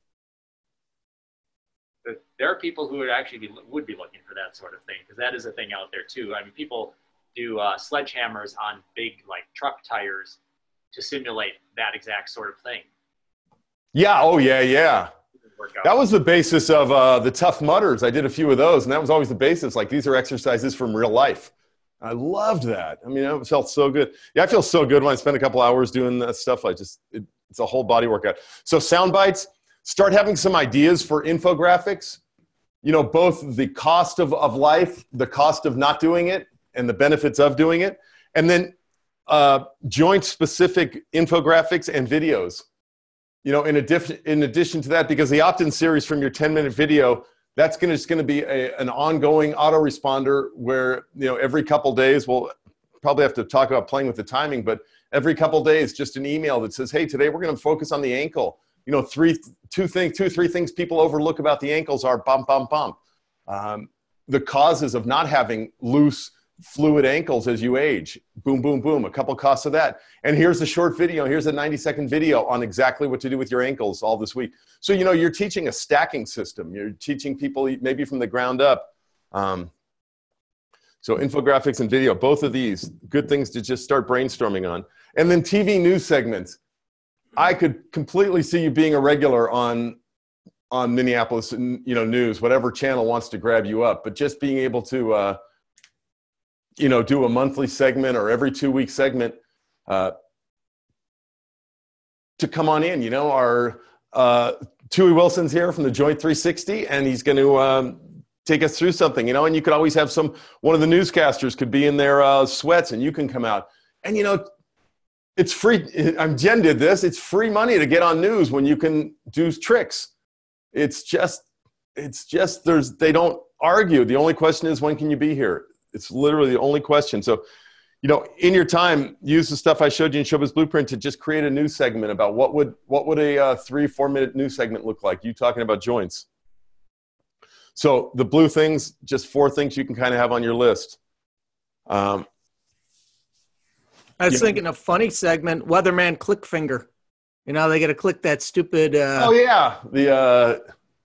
But there are people who would actually be, would be looking for that sort of thing, because that is a thing out there too. I mean, people do uh, sledgehammers on big like truck tires to simulate that exact sort of thing. Yeah, oh yeah, yeah. Workout. That was the basis of uh, the Tough Mudders. I did a few of those, and that was always the basis. Like, these are exercises from real life. I loved that. I mean, it felt so good. Yeah, I feel so good when I spend a couple hours doing that stuff. I just, it, it's a whole body workout. So sound bites, start having some ideas for infographics. You know, both the cost of, of life, the cost of not doing it, and the benefits of doing it. And then uh, joint-specific infographics and videos. You know, in, addition, in addition to that, because the opt-in series from your ten-minute video, that's gonna, just going to be a, an ongoing autoresponder where, you know, every couple days, we'll probably have to talk about playing with the timing, but every couple days, just an email that says, hey, today we're going to focus on the ankle. You know, three, two things, two, three things people overlook about the ankles are bump, bump, bump. Um, the causes of not having loose fluid ankles as you age. Boom, boom, boom, a couple costs of that. And here's a short video. Here's a ninety second video on exactly what to do with your ankles all this week. So, you know, you're teaching a stacking system. You're teaching people maybe from the ground up. Um, so infographics and video, both of these, good things to just start brainstorming on. And then T V news segments. I could completely see you being a regular on on Minneapolis, you know, news, whatever channel wants to grab you up, but just being able to, uh, you know, do a monthly segment or every two week segment uh, to come on in. You know, our uh, Tui Wilson's here from the Joint three sixty, and he's going to um, take us through something, you know, and you could always have some, one of the newscasters could be in their uh, sweats and you can come out. And, you know, it's free. I'm Jen did this. It's free money to get on news when you can do tricks. It's just, it's just, there's, they don't argue. The only question is, when can you be here? It's literally the only question. So, you know, in your time, use the stuff I showed you in Showbiz Blueprint to just create a news segment about what would, what would a uh, three, four minute news segment look like? You talking about joints. So the blue things, just four things you can kind of have on your list. Um, I was yeah. thinking a funny segment, Weatherman Click Finger. You know, they got to click that stupid. Uh, oh, yeah. The uh,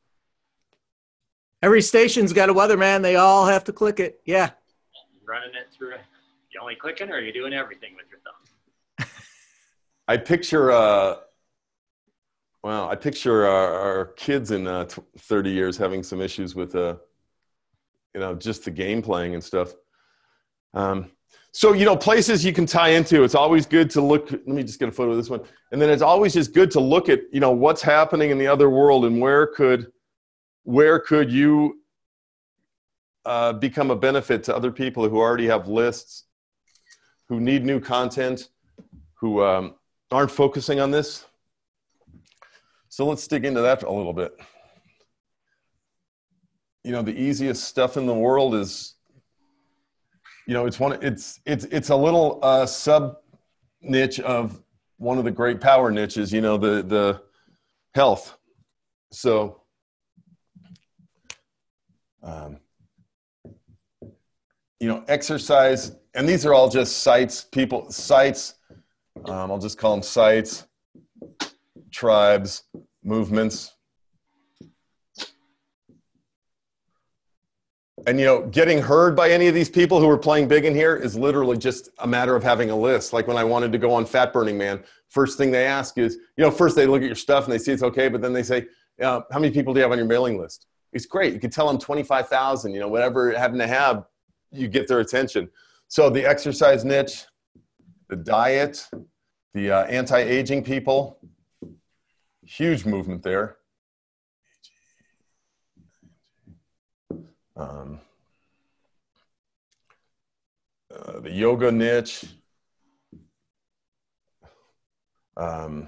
every station's got a weatherman. They all have to click it. Yeah. Running it through. You only clicking, or are you doing everything with your thumb? I picture, uh, well, I picture our, our kids in uh, thirty years having some issues with, uh, you know, just the game playing and stuff. Um, So, you know, places you can tie into, it's always good to look, let me just get a photo of this one. And then it's always just good to look at, you know, what's happening in the other world and where could, where could you uh, become a benefit to other people who already have lists, who need new content, who um, aren't focusing on this. So let's dig into that a little bit. You know, the easiest stuff in the world is, you know, it's one. It's it's it's a little uh, sub niche of one of the great power niches. You know, the the health. So, um, you know, exercise, and these are all just sites. People sites. Um, I'll just call them sites, tribes, movements. And, you know, getting heard by any of these people who are playing big in here is literally just a matter of having a list. Like when I wanted to go on Fat Burning Man, first thing they ask is, you know, first they look at your stuff and they see it's okay, but then they say, uh, how many people do you have on your mailing list? It's great. You can tell them twenty-five thousand, you know, whatever it happened to have, you get their attention. So the exercise niche, the diet, the uh, anti-aging people, huge movement there. Um, uh, the yoga niche, um,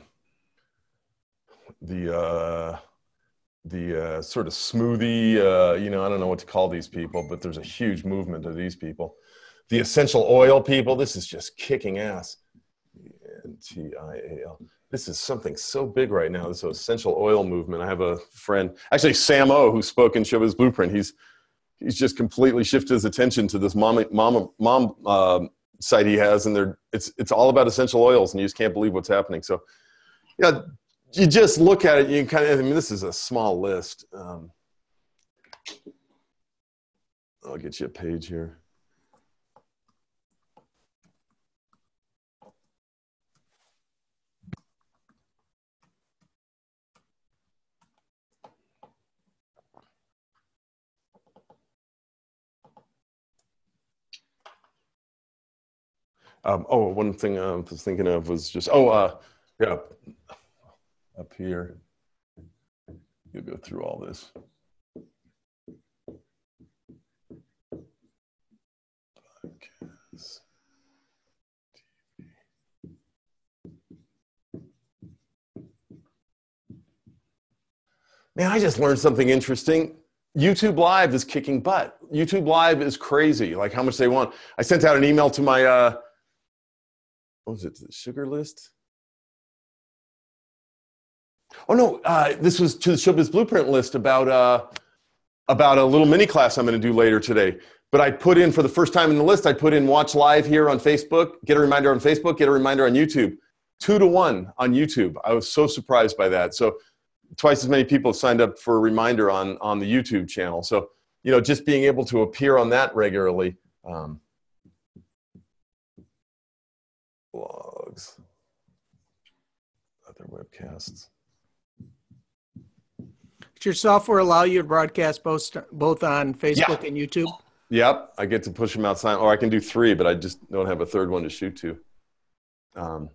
the uh, the uh, sort of smoothie, uh, you know, I don't know what to call these people, but there's a huge movement of these people. The essential oil people, this is just kicking ass. T I A L. This is something so big right now, this essential oil movement. I have a friend, actually Sam O, who spoke in Showbiz Blueprint. He's He's just completely shifted his attention to this mom mom mom uh, site he has, and they're it's it's all about essential oils, and you just can't believe what's happening. So, yeah, you just look at it, you kind of. I mean, this is a small list. Um, I'll get you a page here. Um, oh, one thing I was thinking of was just, oh, uh, yeah, up here. You'll go through all this. Podcast, T V. Man, I just learned something interesting. YouTube Live is kicking butt. YouTube Live is crazy, like how much they want. I sent out an email to my, uh, what was it, the sugar list? Oh no, uh, this was to the Showbiz Blueprint list about uh, about a little mini class I'm going to do later today. But I put in, for the first time in the list, I put in watch live here on Facebook, get a reminder on Facebook, get a reminder on YouTube. Two to one on YouTube. I was so surprised by that. So twice as many people have signed up for a reminder on, on the YouTube channel. So, you know, just being able to appear on that regularly. Um, blogs, other webcasts. Does your software allow you to broadcast both, both on Facebook Yeah. and YouTube? Yep, I get to push them outside, or I can do three, but I just don't have a third one to shoot to. Um,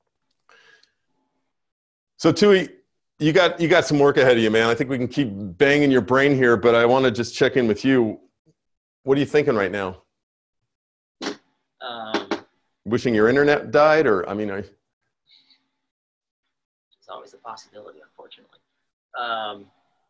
so Tui, you got you got some work ahead of you, man. I think we can keep banging your brain here, but I want to just check in with you. What are you thinking right now? Um, Wishing your internet died, or I mean, I. It's always a possibility, unfortunately. Um,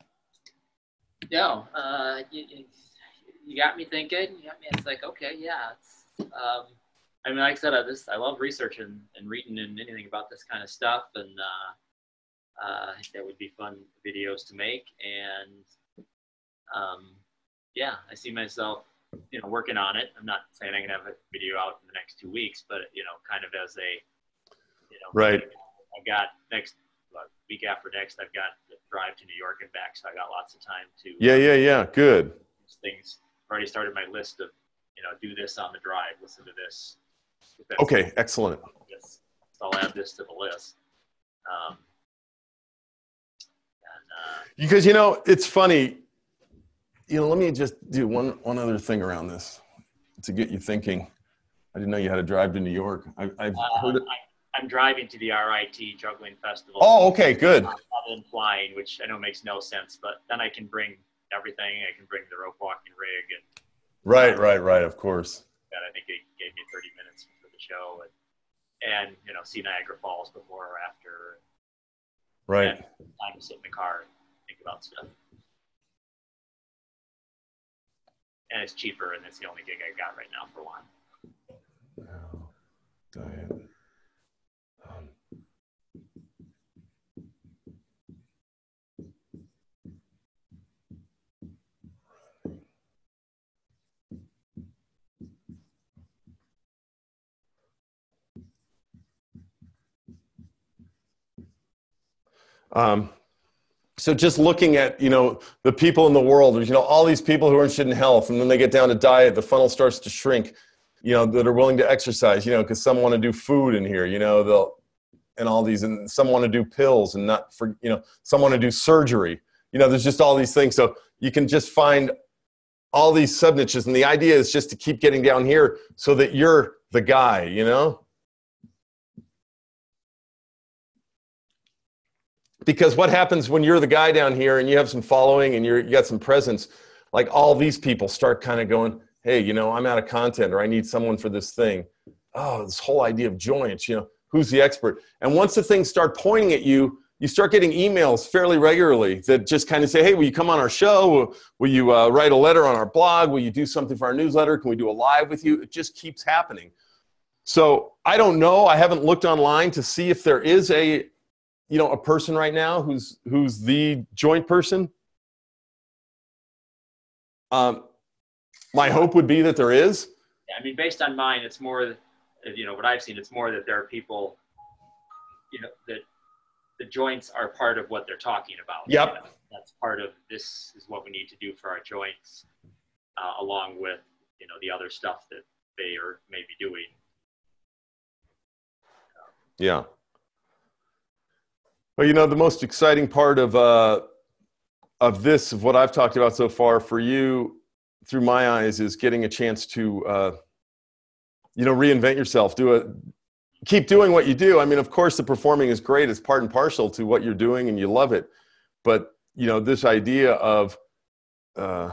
no, uh, you, you, you got me thinking. You got me. It's like, okay, yeah. It's, um, I mean, like I said, I just I love researching and reading and anything about this kind of stuff, and uh, uh, I think that would be fun videos to make. And um, yeah, I see myself, you know, working on it. I'm not saying I'm gonna have a video out in the next two weeks, but you know, kind of as a, you know, Right. I've got next well, week after next, I've got the drive to New York and back, so I got lots of time to. Yeah, yeah, yeah. Good. Things. I've already started my list of, you know, do this on the drive, listen to this. Okay, excellent. This, so I'll add this to the list. Um, and, uh, Because, you know, it's funny. You know, let me just do one one other thing around this to get you thinking. I didn't know you had to drive to New York. I, I've uh, heard it. I, I'm driving to the R I T Juggling Festival. Oh, okay, good. Rather than flying, which I know makes no sense, but then I can bring everything. I can bring the rope walking rig, and Right, right, right. Of course. that I think it gave me thirty minutes for the show, and, and you know, see Niagara Falls before or after. Right. And time to sit in the car and think about stuff. And it's cheaper, and it's the only gig I got right now for one. Oh, diet. Um, Um, so just looking at, you know, the people in the world, you know, all these people who are interested in health, and then they get down to diet, the funnel starts to shrink, you know, that are willing to exercise, you know, because some want to do food in here, you know, they'll, and all these, and some want to do pills and not for, you know, some want to do surgery, you know, there's just all these things. So you can just find all these sub niches. And the idea is just to keep getting down here so that you're the guy, you know? Because what happens when you're the guy down here and you have some following and you're, you got some presence, like all these people start kind of going, hey, you know, I'm out of content, or I need someone for this thing. Oh, this whole idea of joints, you know, who's the expert? And once the things start pointing at you, you start getting emails fairly regularly that just kind of say, hey, will you come on our show? Will you uh, write a letter on our blog? Will you do something for our newsletter? Can we do a live with you? It just keeps happening. So I don't know. I haven't looked online to see if there is a, you know, a person right now who's who's the joint person. Um, my hope would be that there is. Yeah, I mean, based on mine, it's more, you know, what I've seen, it's more that there are people, you know, that the joints are part of what they're talking about. Yep. You know, that's part of, this is what we need to do for our joints, uh, along with, you know, the other stuff that they are maybe doing. Yeah. Well, you know, the most exciting part of uh, of this, of what I've talked about so far for you, through my eyes, is getting a chance to, uh, you know, reinvent yourself. Do a, keep doing what you do. I mean, of course, the performing is great. It's part and parcel to what you're doing, and you love it. But you know, this idea of uh,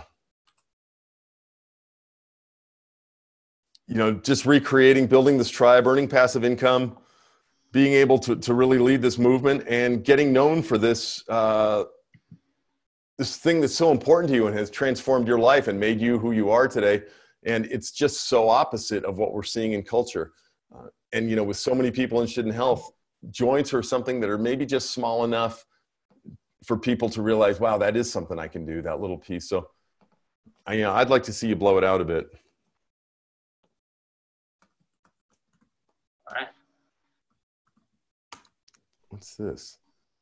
you know, just recreating, building this tribe, earning passive income, being able to, to really lead this movement, and getting known for this, uh, this thing that's so important to you and has transformed your life and made you who you are today. And it's just so opposite of what we're seeing in culture. Uh, and, you know, with so many people interested in health, joints are something that are maybe just small enough for people to realize, wow, that is something I can do, that little piece. So I, you know, I'd like to see you blow it out a bit. All right. What's this?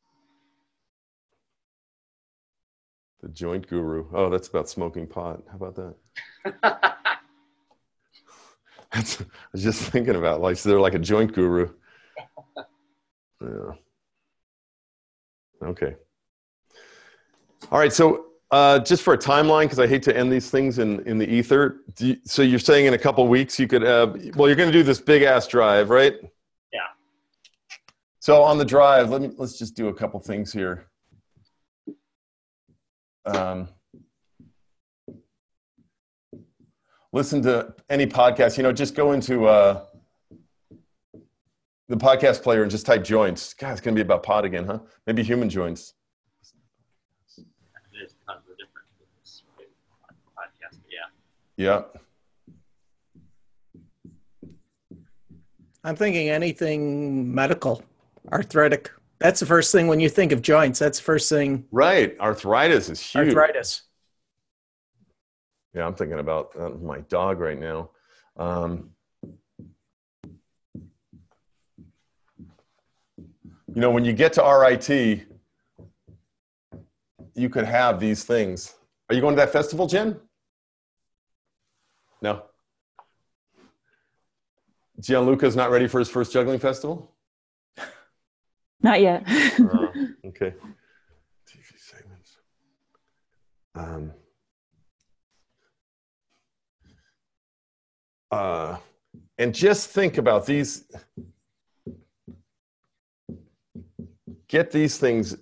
The joint guru. Oh, that's about smoking pot. How about that? That's, I was just thinking about, like, so they're like a joint guru. Yeah. Okay. All right. So uh, just for a timeline, because I hate to end these things in, in the ether. Do you, so you're saying in a couple of weeks you could have, well, you're going to do this big ass drive, right? Yeah. So on the drive, let me, let's just do a couple things here. Um, listen to any podcast, you know, just go into uh, the podcast player and just type joints. God, it's going to be about pod again, huh? Maybe human joints. There's tons of different podcasts, but yeah. Yeah. I'm thinking anything medical, arthritic. That's the first thing when you think of joints. That's the first thing. Right. Arthritis is huge. Arthritis. Yeah, I'm thinking about uh, my dog right now. Um, you know, when you get to R I T, you could have these things. Are you going to that festival, Jen? No. Gianluca's not ready for his first juggling festival? Not yet. uh, okay. T V segments. Um, uh, and just think about these. Get these things.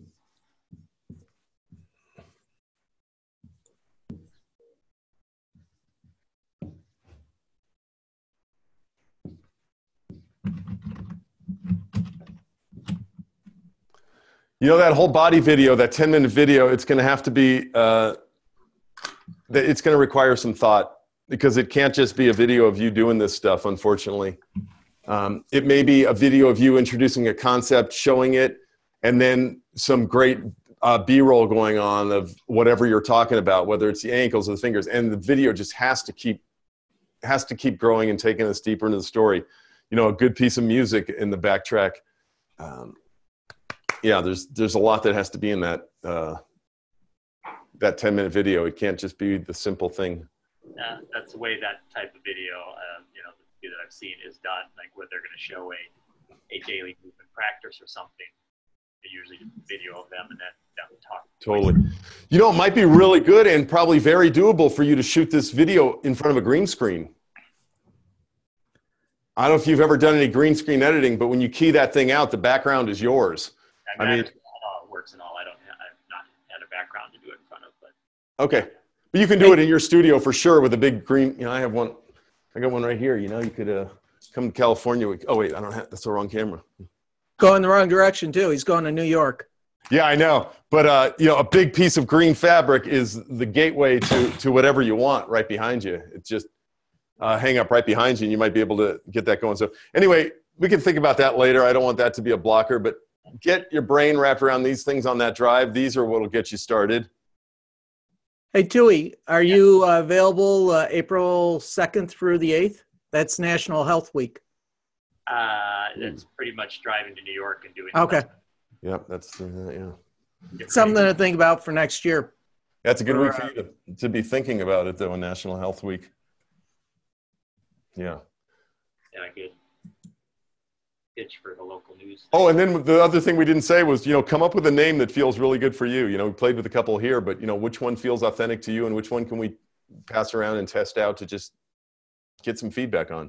You know, that whole body video, that ten minute video, it's going to have to be, uh, it's going to require some thought, because it can't just be a video of you doing this stuff, unfortunately. Um, it may be a video of you introducing a concept, showing it, and then some great uh, B-roll going on of whatever you're talking about, whether it's the ankles or the fingers. And the video just has to keep, has to keep growing and taking us deeper into the story. You know, a good piece of music in the backtrack. Um, Yeah, there's there's a lot that has to be in that uh, that ten minute video. It can't just be the simple thing. Uh, that's the way that type of video, um, you know, the video that I've seen is done. Like where they're going to show a a daily movement practice or something. They usually do a video of them and then them talk. Totally. You know, it might be really good and probably very doable for you to shoot this video in front of a green screen. I don't know if you've ever done any green screen editing, but when you key that thing out, the background is yours. I, I mean, how it works and all. I don't. I've not had a background to do it in front of, but okay, but you can do it in your studio for sure with a big green. You know, I have one. I got one right here. You know, you could uh, come to California. With, oh wait, I don't have. That's the wrong camera. Going the wrong direction too. He's going to New York. Yeah, I know. But uh, you know, a big piece of green fabric is the gateway to to whatever you want right behind you. It's just uh, hang up right behind you, and you might be able to get that going. So anyway, we can think about that later. I don't want that to be a blocker, but get your brain wrapped around these things on that drive. These are what will get you started. Hey, Tui, are you uh, available uh, April second through the eighth? That's National Health Week. uh, it's pretty much driving to New York and doing. Okay. Yep, that's uh, yeah. different- Something to think about for next year. That's a good Or, week for you to, to be thinking about it, though, in National Health Week. Yeah. Yeah, good. Pitch for the local news. Oh, and then the other thing we didn't say was, you know, come up with a name that feels really good for you. You know, we played with a couple here, but, you know, which one feels authentic to you and which one can we pass around and test out to just get some feedback on?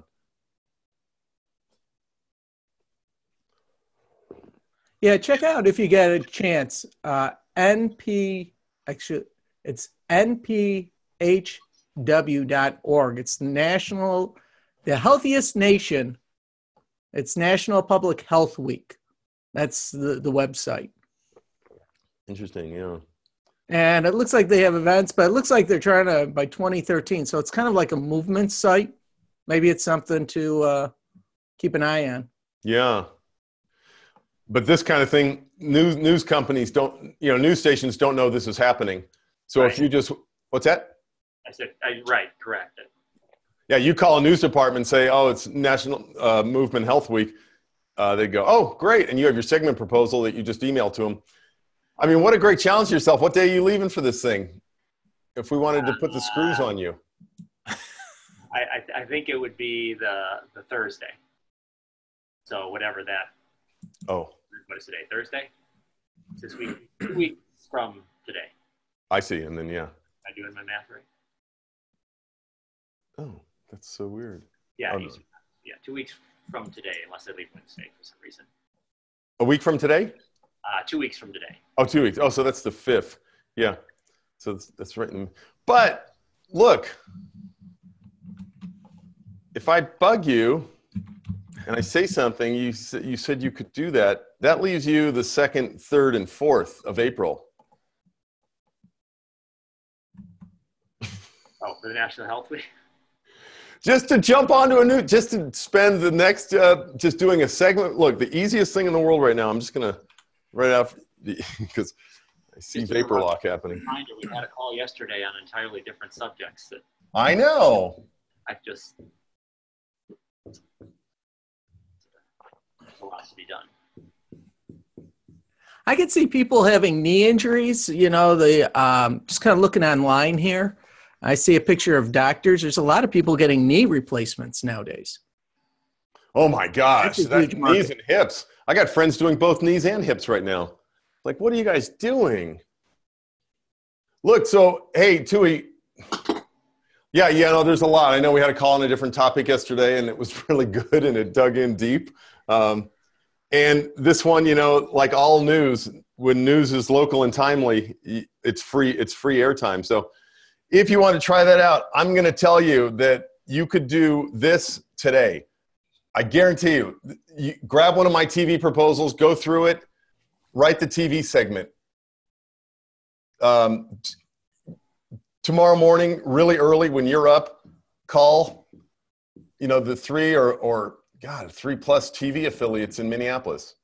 Yeah, check out if you get a chance. Uh, N P, actually, it's N P H W dot org. It's the national, the healthiest nation. It's National Public Health Week. That's the, the website. Interesting, yeah. And it looks like they have events, but it looks like they're trying to, by twenty thirteen. So it's kind of like a movement site. Maybe it's something to uh, keep an eye on. Yeah. But this kind of thing, news news companies don't, you know, news stations don't know this is happening. So Right. if you just, what's that? I said, I, right, correct. Yeah, you call a news department and say, oh, it's National uh, Movement Health Week. Uh, they go, oh, great. And you have your segment proposal that you just emailed to them. I mean, what a great challenge to yourself. What day are you leaving for this thing? If we wanted to put the screws on you. I, I, I think it would be the, the Thursday. So whatever that. Oh. What is today? Thursday? It's this week. Two weeks from today. I see. And then, yeah. Am I doing my math right? Oh, that's so weird. Yeah. Oh, no. Yeah. Two weeks from today, unless I leave Wednesday for some reason. A week from today? Uh, two weeks from today. Oh, two weeks. Oh, so that's the fifth. Yeah. So that's, that's right. In, but look, if I bug you and I say something, you, you said you could do that. That leaves you the second, third, and fourth of April. Oh, for the National Health Week? Just to jump onto a new, just to spend the next, uh, just doing a segment. Look, the easiest thing in the world right now, I'm just going to write out, because I see Just vapor lock happening. Reminder, we had a call yesterday on entirely different subjects that I know. I've just, there's a lot to be done. I could see people having knee injuries. You know, the um, just kind of looking online here. I see a picture of doctors. There's a lot of people getting knee replacements nowadays. Oh my gosh, That's a that huge market. knees and hips. I got friends doing both knees and hips right now. Like, what are you guys doing? Look, so, hey, Tui. Yeah, yeah, no, there's a lot. I know we had a call on a different topic yesterday, and it was really good, and it dug in deep. Um, and this one, you know, like all news, when news is local and timely, it's free, it's free airtime. So if you want to try that out, I'm going to tell you that you could do this today. I guarantee you, you grab one of my T V proposals, go through it, write the T V segment. Um, t- tomorrow morning, really early when you're up, call, you know, the three or, or God, three plus T V affiliates in Minneapolis.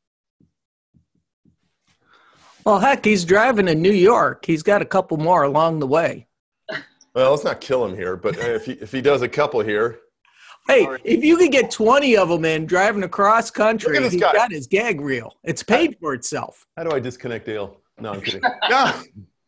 Well, heck, he's driving to New York. He's got a couple more along the way. Well, let's not kill him here, but if he, if he does a couple here. Hey, if you could get twenty of them in driving across country, Look at this he's guy. got his gag reel. It's paid for itself. How do I disconnect Dale? No, I'm kidding. No.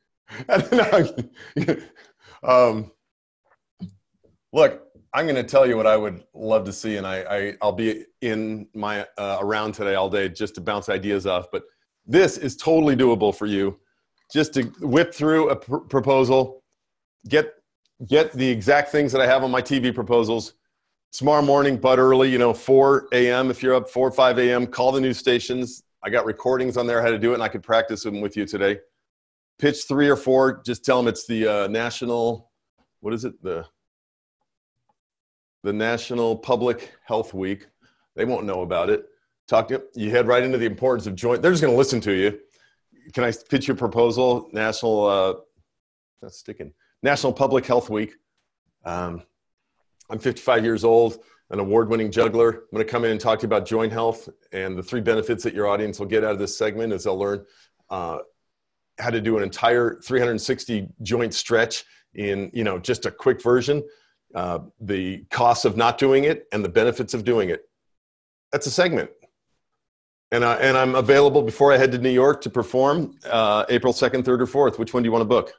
No. um, look, I'm going to tell you what I would love to see, and I, I, I'll be in my uh, around today all day just to bounce ideas off. But this is totally doable for you. Just to whip through a pr- proposal, get get the exact things that I have on my T V proposals. Tomorrow morning, but early, you know, four a.m. if you're up, four or five a.m., call the news stations. I got recordings on there how to do it, and I could practice them with you today. Pitch three or four. Just tell them it's the uh, national, what is it? The, the National Public Health Week. They won't know about it. Talk to you, head right into the importance of joint. They're just going to listen to you. Can I pitch your proposal? National, uh, that's sticking. National Public Health Week. Um, I'm fifty-five years old, an award-winning juggler. I'm going to come in and talk to you about joint health, and the three benefits that your audience will get out of this segment is they'll learn uh, how to do an entire three hundred sixty joint stretch in, you know, just a quick version, uh, the costs of not doing it and the benefits of doing it. That's a segment. And, uh, and I'm available before I head to New York to perform uh, April second, third, or fourth. Which one do you want to book?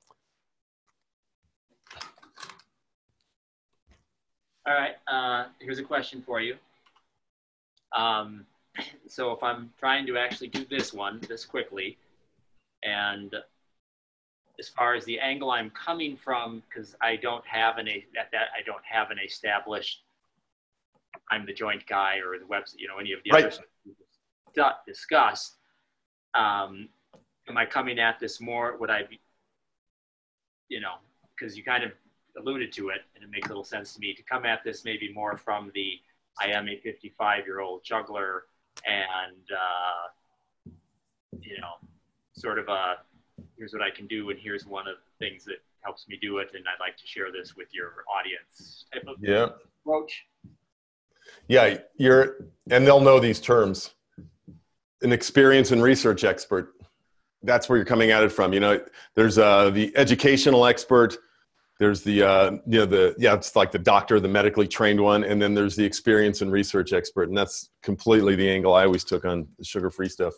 All right, uh, here's a question for you. Um, so if I'm trying to actually do this one this quickly, and as far as the angle I'm coming from, because I don't have an at that I don't have an established I'm the joint guy or the website, you know, any of the Right. others we discussed. Um, am I coming at this more? Would I be, you know, because you kind of alluded to it, and it makes little sense to me to come at this maybe more from the I am a fifty-five-year-old juggler, and uh, you know, sort of a here's what I can do, and here's one of the things that helps me do it, and I'd like to share this with your audience type of Yeah. approach. Yeah, you're, and they'll know these terms. An experience and research expert. That's where you're coming at it from. You know, there's uh, the educational expert, There's the, uh, you know, the, yeah, it's like the doctor, the medically trained one. And then there's the experience and research expert. And that's completely the angle I always took on the sugar-free stuff.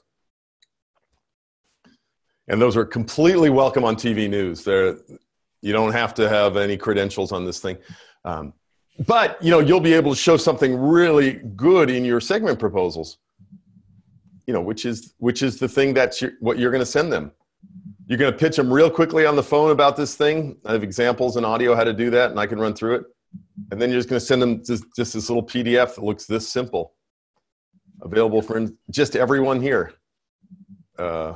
And those are completely welcome on T V news. They're, you don't have to have any credentials on this thing. Um, but, you know, you'll be able to show something really good in your segment proposals, you know, which is, which is the thing that's your, what you're going to send them. You're going to pitch them real quickly on the phone about this thing. I have examples in audio how to do that, and I can run through it. And then you're just going to send them just, just this little P D F that looks this simple, available for just everyone here. Uh,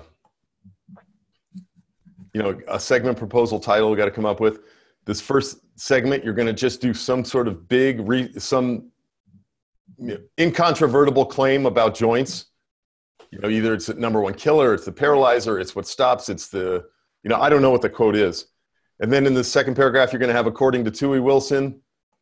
you know, a segment proposal title we got to come up with. This first segment, you're going to just do some sort of big, re, some you know, incontrovertible claim about joints. You know, either it's the number one killer, it's the paralyzer, it's what stops, it's the, you know, I don't know what the quote is. And then in the second paragraph, you're going to have, according to Tui Wilson.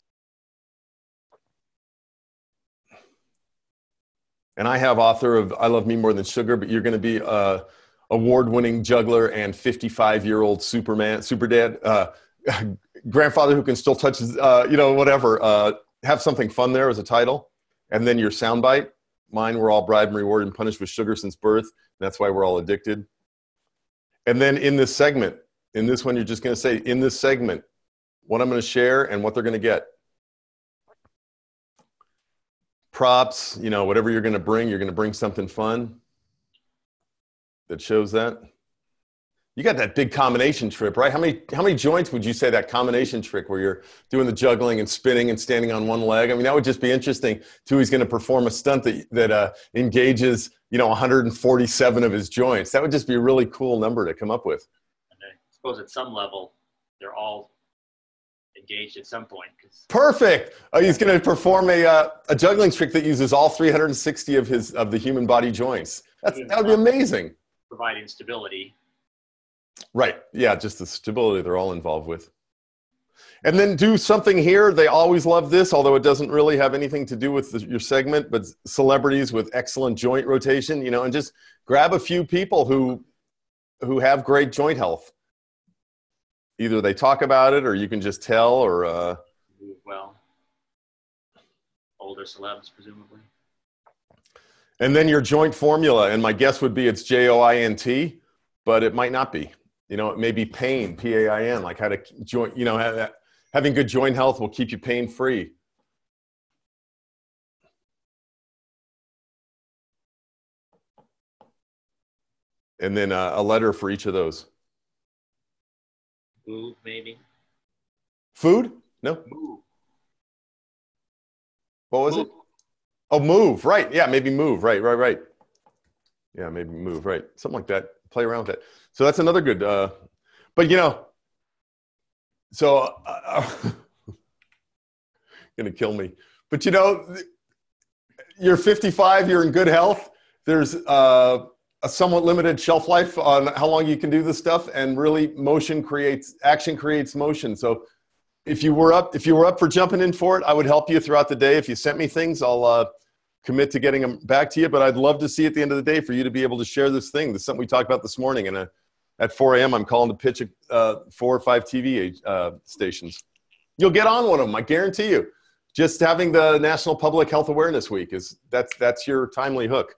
And I have author of I Love Me More Than Sugar, but you're going to be a award-winning juggler and fifty-five-year-old Superman, super dad, uh, grandfather who can still touch his, uh, you know, whatever. Uh, have something fun there as a title. And then your soundbite. Mine, we're all bribed and rewarded and punished with sugar since birth. That's why we're all addicted. And then in this segment, in this one, you're just going to say, in this segment, what I'm going to share and what they're going to get. Props, you know, whatever you're going to bring, you're going to bring something fun that shows that. You got that big combination trip, right? How many, how many joints would you say that combination trick where you're doing the juggling and spinning and standing on one leg? I mean, that would just be interesting. Tui's going to perform a stunt that, that uh, engages, you know, one hundred forty-seven of his joints. That would just be a really cool number to come up with. And I suppose at some level, they're all engaged at some point. Cause Perfect. Oh, he's going to perform a, uh, a juggling trick that uses all three hundred sixty of his, of the human body joints. That's, that would be amazing. Providing stability. Right. Yeah, just the stability they're all involved with. And then do something here. They always love this, although it doesn't really have anything to do with the, your segment, but celebrities with excellent joint rotation, you know, and just grab a few people who, who have great joint health. Either they talk about it or you can just tell or... Uh, well, older celebs, presumably. And then your joint formula, and my guess would be it's J O I N T, but it might not be. You know, it may be pain, P A I N, like how to joint, you know, have, having good joint health will keep you pain-free. And then uh, a letter for each of those. Move, maybe. Food? No? Move. What was Move. it? Oh, move, right. Yeah, maybe move, right, right, right. Yeah, maybe move, right. Something like that. Play around with that. So that's another good, uh, but you know, so, uh, gonna kill me. But you know, you're fifty-five, you're in good health. There's uh, a somewhat limited shelf life on how long you can do this stuff, and really motion creates, action creates motion. So if you were up, if you were up for jumping in for it, I would help you throughout the day. If you sent me things, I'll uh, commit to getting them back to you, but I'd love to see at the end of the day for you to be able to share this thing. This is something we talked about this morning, and uh, at four A M I'm calling to pitch uh, four or five T V uh, stations. You'll get on one of them, I guarantee you. Just having the National Public Health Awareness Week, is that's, that's your timely hook.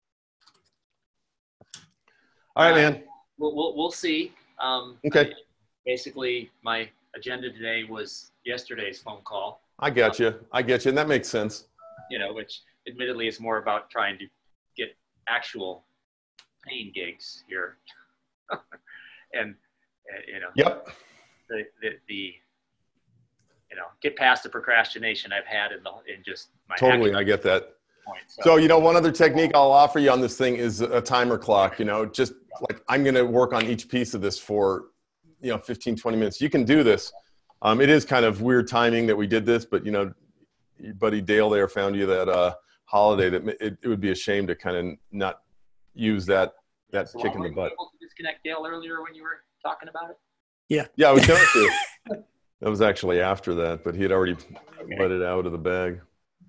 All right, man. We'll, we'll, we'll see. Um, Okay. I, basically, my agenda today was yesterday's phone call. I get you. I get you, and that makes sense. You know, which admittedly is more about trying to get actual paying gigs here. and, uh, you know, Yep. the, the, the, you know, get past the procrastination I've had in the, in just my Totally, actual I get that. point. So, So, you know, one other technique I'll offer you on this thing is a timer clock. You know, just like I'm going to work on each piece of this for, you know, fifteen, twenty minutes. You can do this. Um, it is kind of weird timing that we did this, but, you know, your buddy Dale there found you that uh, holiday that it, it would be a shame to kind of not use that, that so kick in were the you butt. able to disconnect Dale earlier when you were talking about it? Yeah, I was going to. That was actually after that, but he had already Okay. let it out of the bag.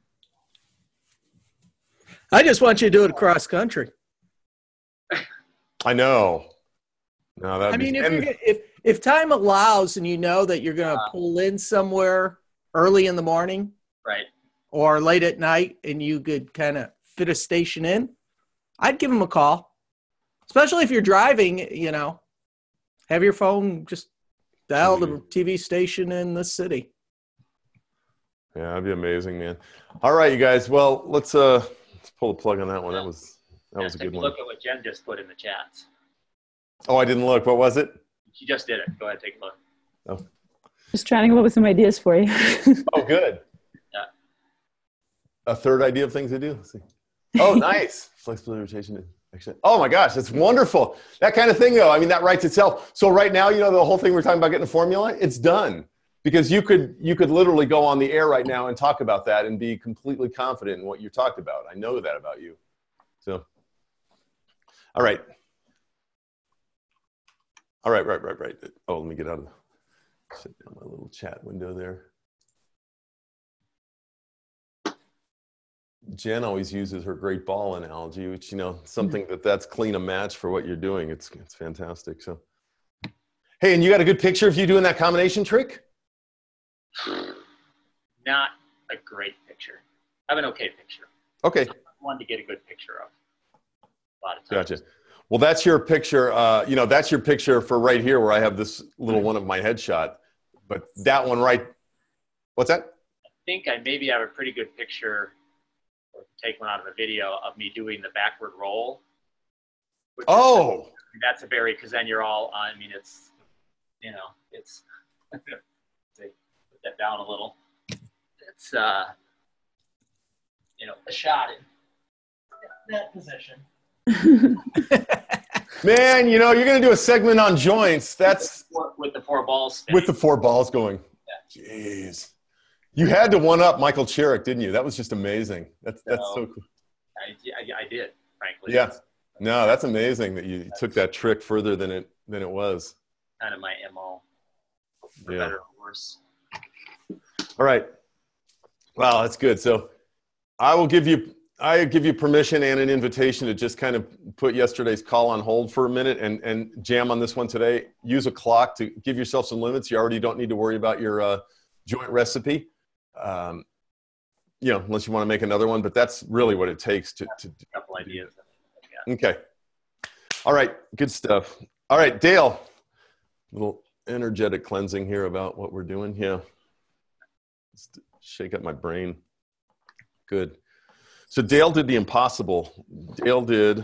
I just want you to do it across country. I know. No, that I mean, if, and, you're, gonna- if if time allows and you know that you're going to Uh, pull in somewhere early in the morning Right. or late at night and you could kind of fit a station in, I'd give them a call. Especially if you're driving, you know, have your phone just dial the T V station in the city. Yeah, that'd be amazing, man. All right, you guys. Well, let's uh let's pull the plug on that one. That was that Yeah, was a take good one. Look at what Jen just put in the chats. Oh, I didn't look. What was it? She just did it. Go ahead, take a look. Oh, Just trying to come up with some ideas for you. oh good. Yeah. A third idea of things to do. Let's see. Oh, nice. Flexibility, rotation. Actually, oh my gosh, that's wonderful. That kind of thing, though. I mean, that writes itself. So right now, you know, the whole thing we're talking about getting a formula, it's done. Because you could you could literally go on the air right now and talk about that and be completely confident in what you talked about. I know that about you. So, all right. All right, right, right, right. Oh, let me get out of the, sit down my little chat window there. Jen always uses her great ball analogy, which, you know, something that that's clean a match for what you're doing. It's, it's fantastic. So, hey, and you got a good picture of you doing that combination trick? Not a great picture. I have an okay picture. Okay. One to get a good picture of. A lot of times. Gotcha. Well, that's your picture. Uh, you know, that's your picture for right here where I have this little one of my headshot. But that one right, what's that? I think I maybe have a pretty good picture, or take one out of a video of me doing the backward roll. which is- Oh, that's a very, because then you're all, I mean, it's, you know, it's, to put that down a little. It's, uh, you know, a shot in that position. man, you know, you're going to do a segment on joints. That's With the four balls spinning. with the four balls going. Jeez. You had to one up Michael Chiric, didn't you? That was just amazing. That's that's so cool. I, I, I did, frankly. Yeah. No, that's amazing that you took that trick further than it than it was. Kind of my M O, for Yeah. better or worse. All right. Wow, that's good. So I will give you I give you permission and an invitation to just kind of put yesterday's call on hold for a minute and, and jam on this one today. Use a clock to give yourself some limits. You already don't need to worry about your uh, joint recipe, um, you know, unless you want to make another one. But that's really what it takes to. to A couple ideas. Yeah. Okay. All right. Good stuff. All right, Dale. Little energetic cleansing here about what we're doing. Yeah. Just shake up my brain. Good. So Dale did the impossible. Dale did,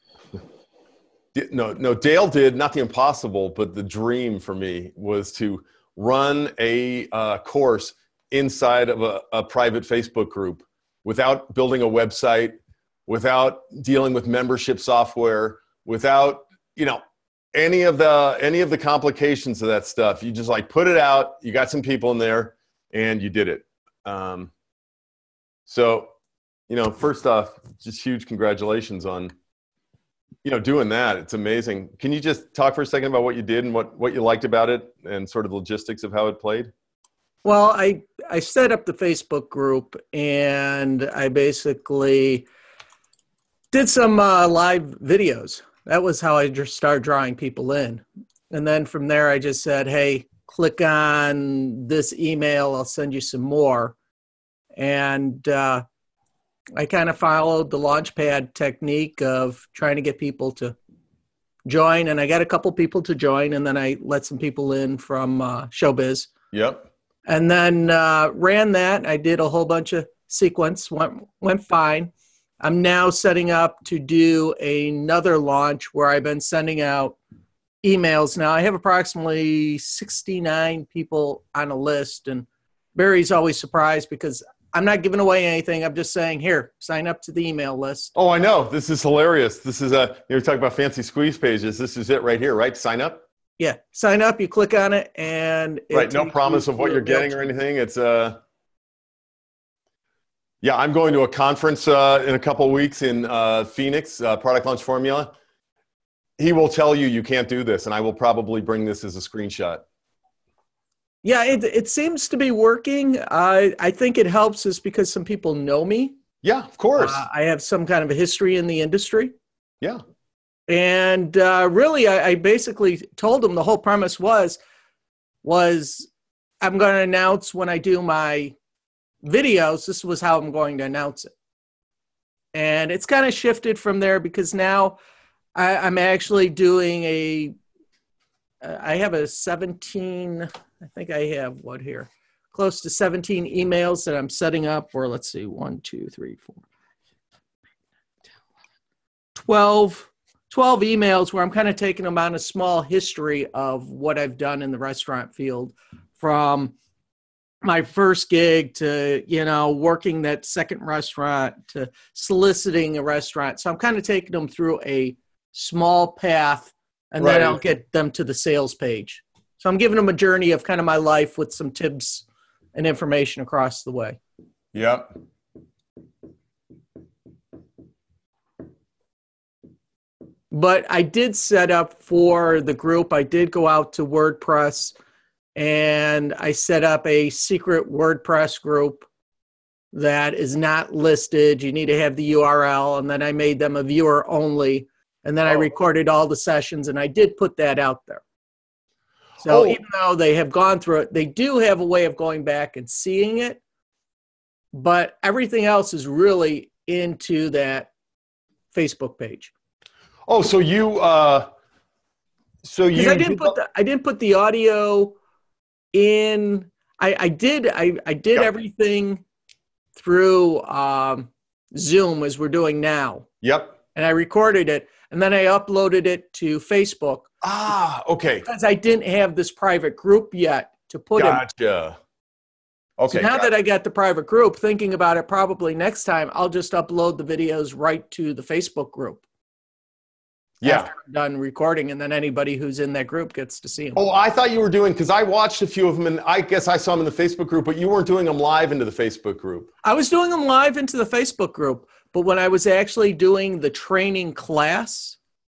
no, no, Dale did not the impossible, but the dream for me was to run a uh, course inside of a, a private Facebook group without building a website, without dealing with membership software, without, you know, any of the, any of the complications of that stuff. You just like put it out, you got some people in there and you did it. Um, so, you know, first off, just huge congratulations on, you know, doing that. It's amazing. Can you just talk for a second about what you did and what, what you liked about it and sort of the logistics of how it played? Well, I, I set up the Facebook group and I basically did some uh, live videos. That was how I just started drawing people in. And then from there, I just said, hey, click on this email. I'll send you some more. And uh, I kind of followed the Launchpad technique of trying to get people to join. And I got a couple people to join. And then I let some people in from uh, Showbiz. Yep. And then uh, ran that. I did a whole bunch of sequence, went, went fine. I'm now setting up to do another launch where I've been sending out emails. Now I have approximately sixty-nine people on a list, and Barry's always surprised because I'm not giving away anything. I'm just saying, here, sign up to the email list. Oh, I know. This is hilarious. This is a, you're talking about fancy squeeze pages. This is it right here, right? Sign up. Yeah, sign up, you click on it, and it Right. No takes promise you of what to you're a getting or Mailchimp. anything. It's uh yeah, I'm going to a conference uh, in a couple of weeks in uh, Phoenix, uh, Product Launch Formula. He will tell you you can't do this, and I will probably bring this as a screenshot. Yeah, it, it seems to be working. I I think it helps is because some people know me. Yeah, of course. Uh, I have some kind of a history in the industry. Yeah. And uh, really, I, I basically told them the whole premise was, was I'm going to announce when I do my videos, this was how I'm going to announce it. And it's kind of shifted from there because now I, I'm actually doing a, uh, I have a seventeen, I think I have what here, close to seventeen emails that I'm setting up, or let's see, one, two, three, four, twelve, twelve emails where I'm kind of taking them on a small history of what I've done in the restaurant field from my first gig to, you know, working that second restaurant to soliciting a restaurant. So I'm kind of taking them through a small path, and Right. then I'll get them to the sales page. So I'm giving them a journey of kind of my life with some tips and information across the way. Yep. But I did set up for the group. I did go out to WordPress and I set up a secret WordPress group that is not listed. You need to have the U R L. And then I made them a viewer only. And then I Oh. recorded all the sessions and I did put that out there. So Oh. even though they have gone through it, they do have a way of going back and seeing it. But everything else is really into that Facebook page. Oh, so you, uh, so Because you, I didn't put the I didn't put the audio in. I, I did I, I did Yeah. everything through um, Zoom as we're doing now, yep. and I recorded it, and then I uploaded it to Facebook Ah, okay. because I didn't have this private group yet to put in. Gotcha. Okay. So now got- that I got the private group, thinking about it, probably next time I'll just upload the videos right to the Facebook group. yeah. After I'm done recording, and then anybody who's in that group gets to see them. Oh, I thought you were doing, because I watched a few of them, and I guess I saw them in the Facebook group, but you weren't doing them live into the Facebook group. I was doing them live into the Facebook group, but when I was actually doing the training class,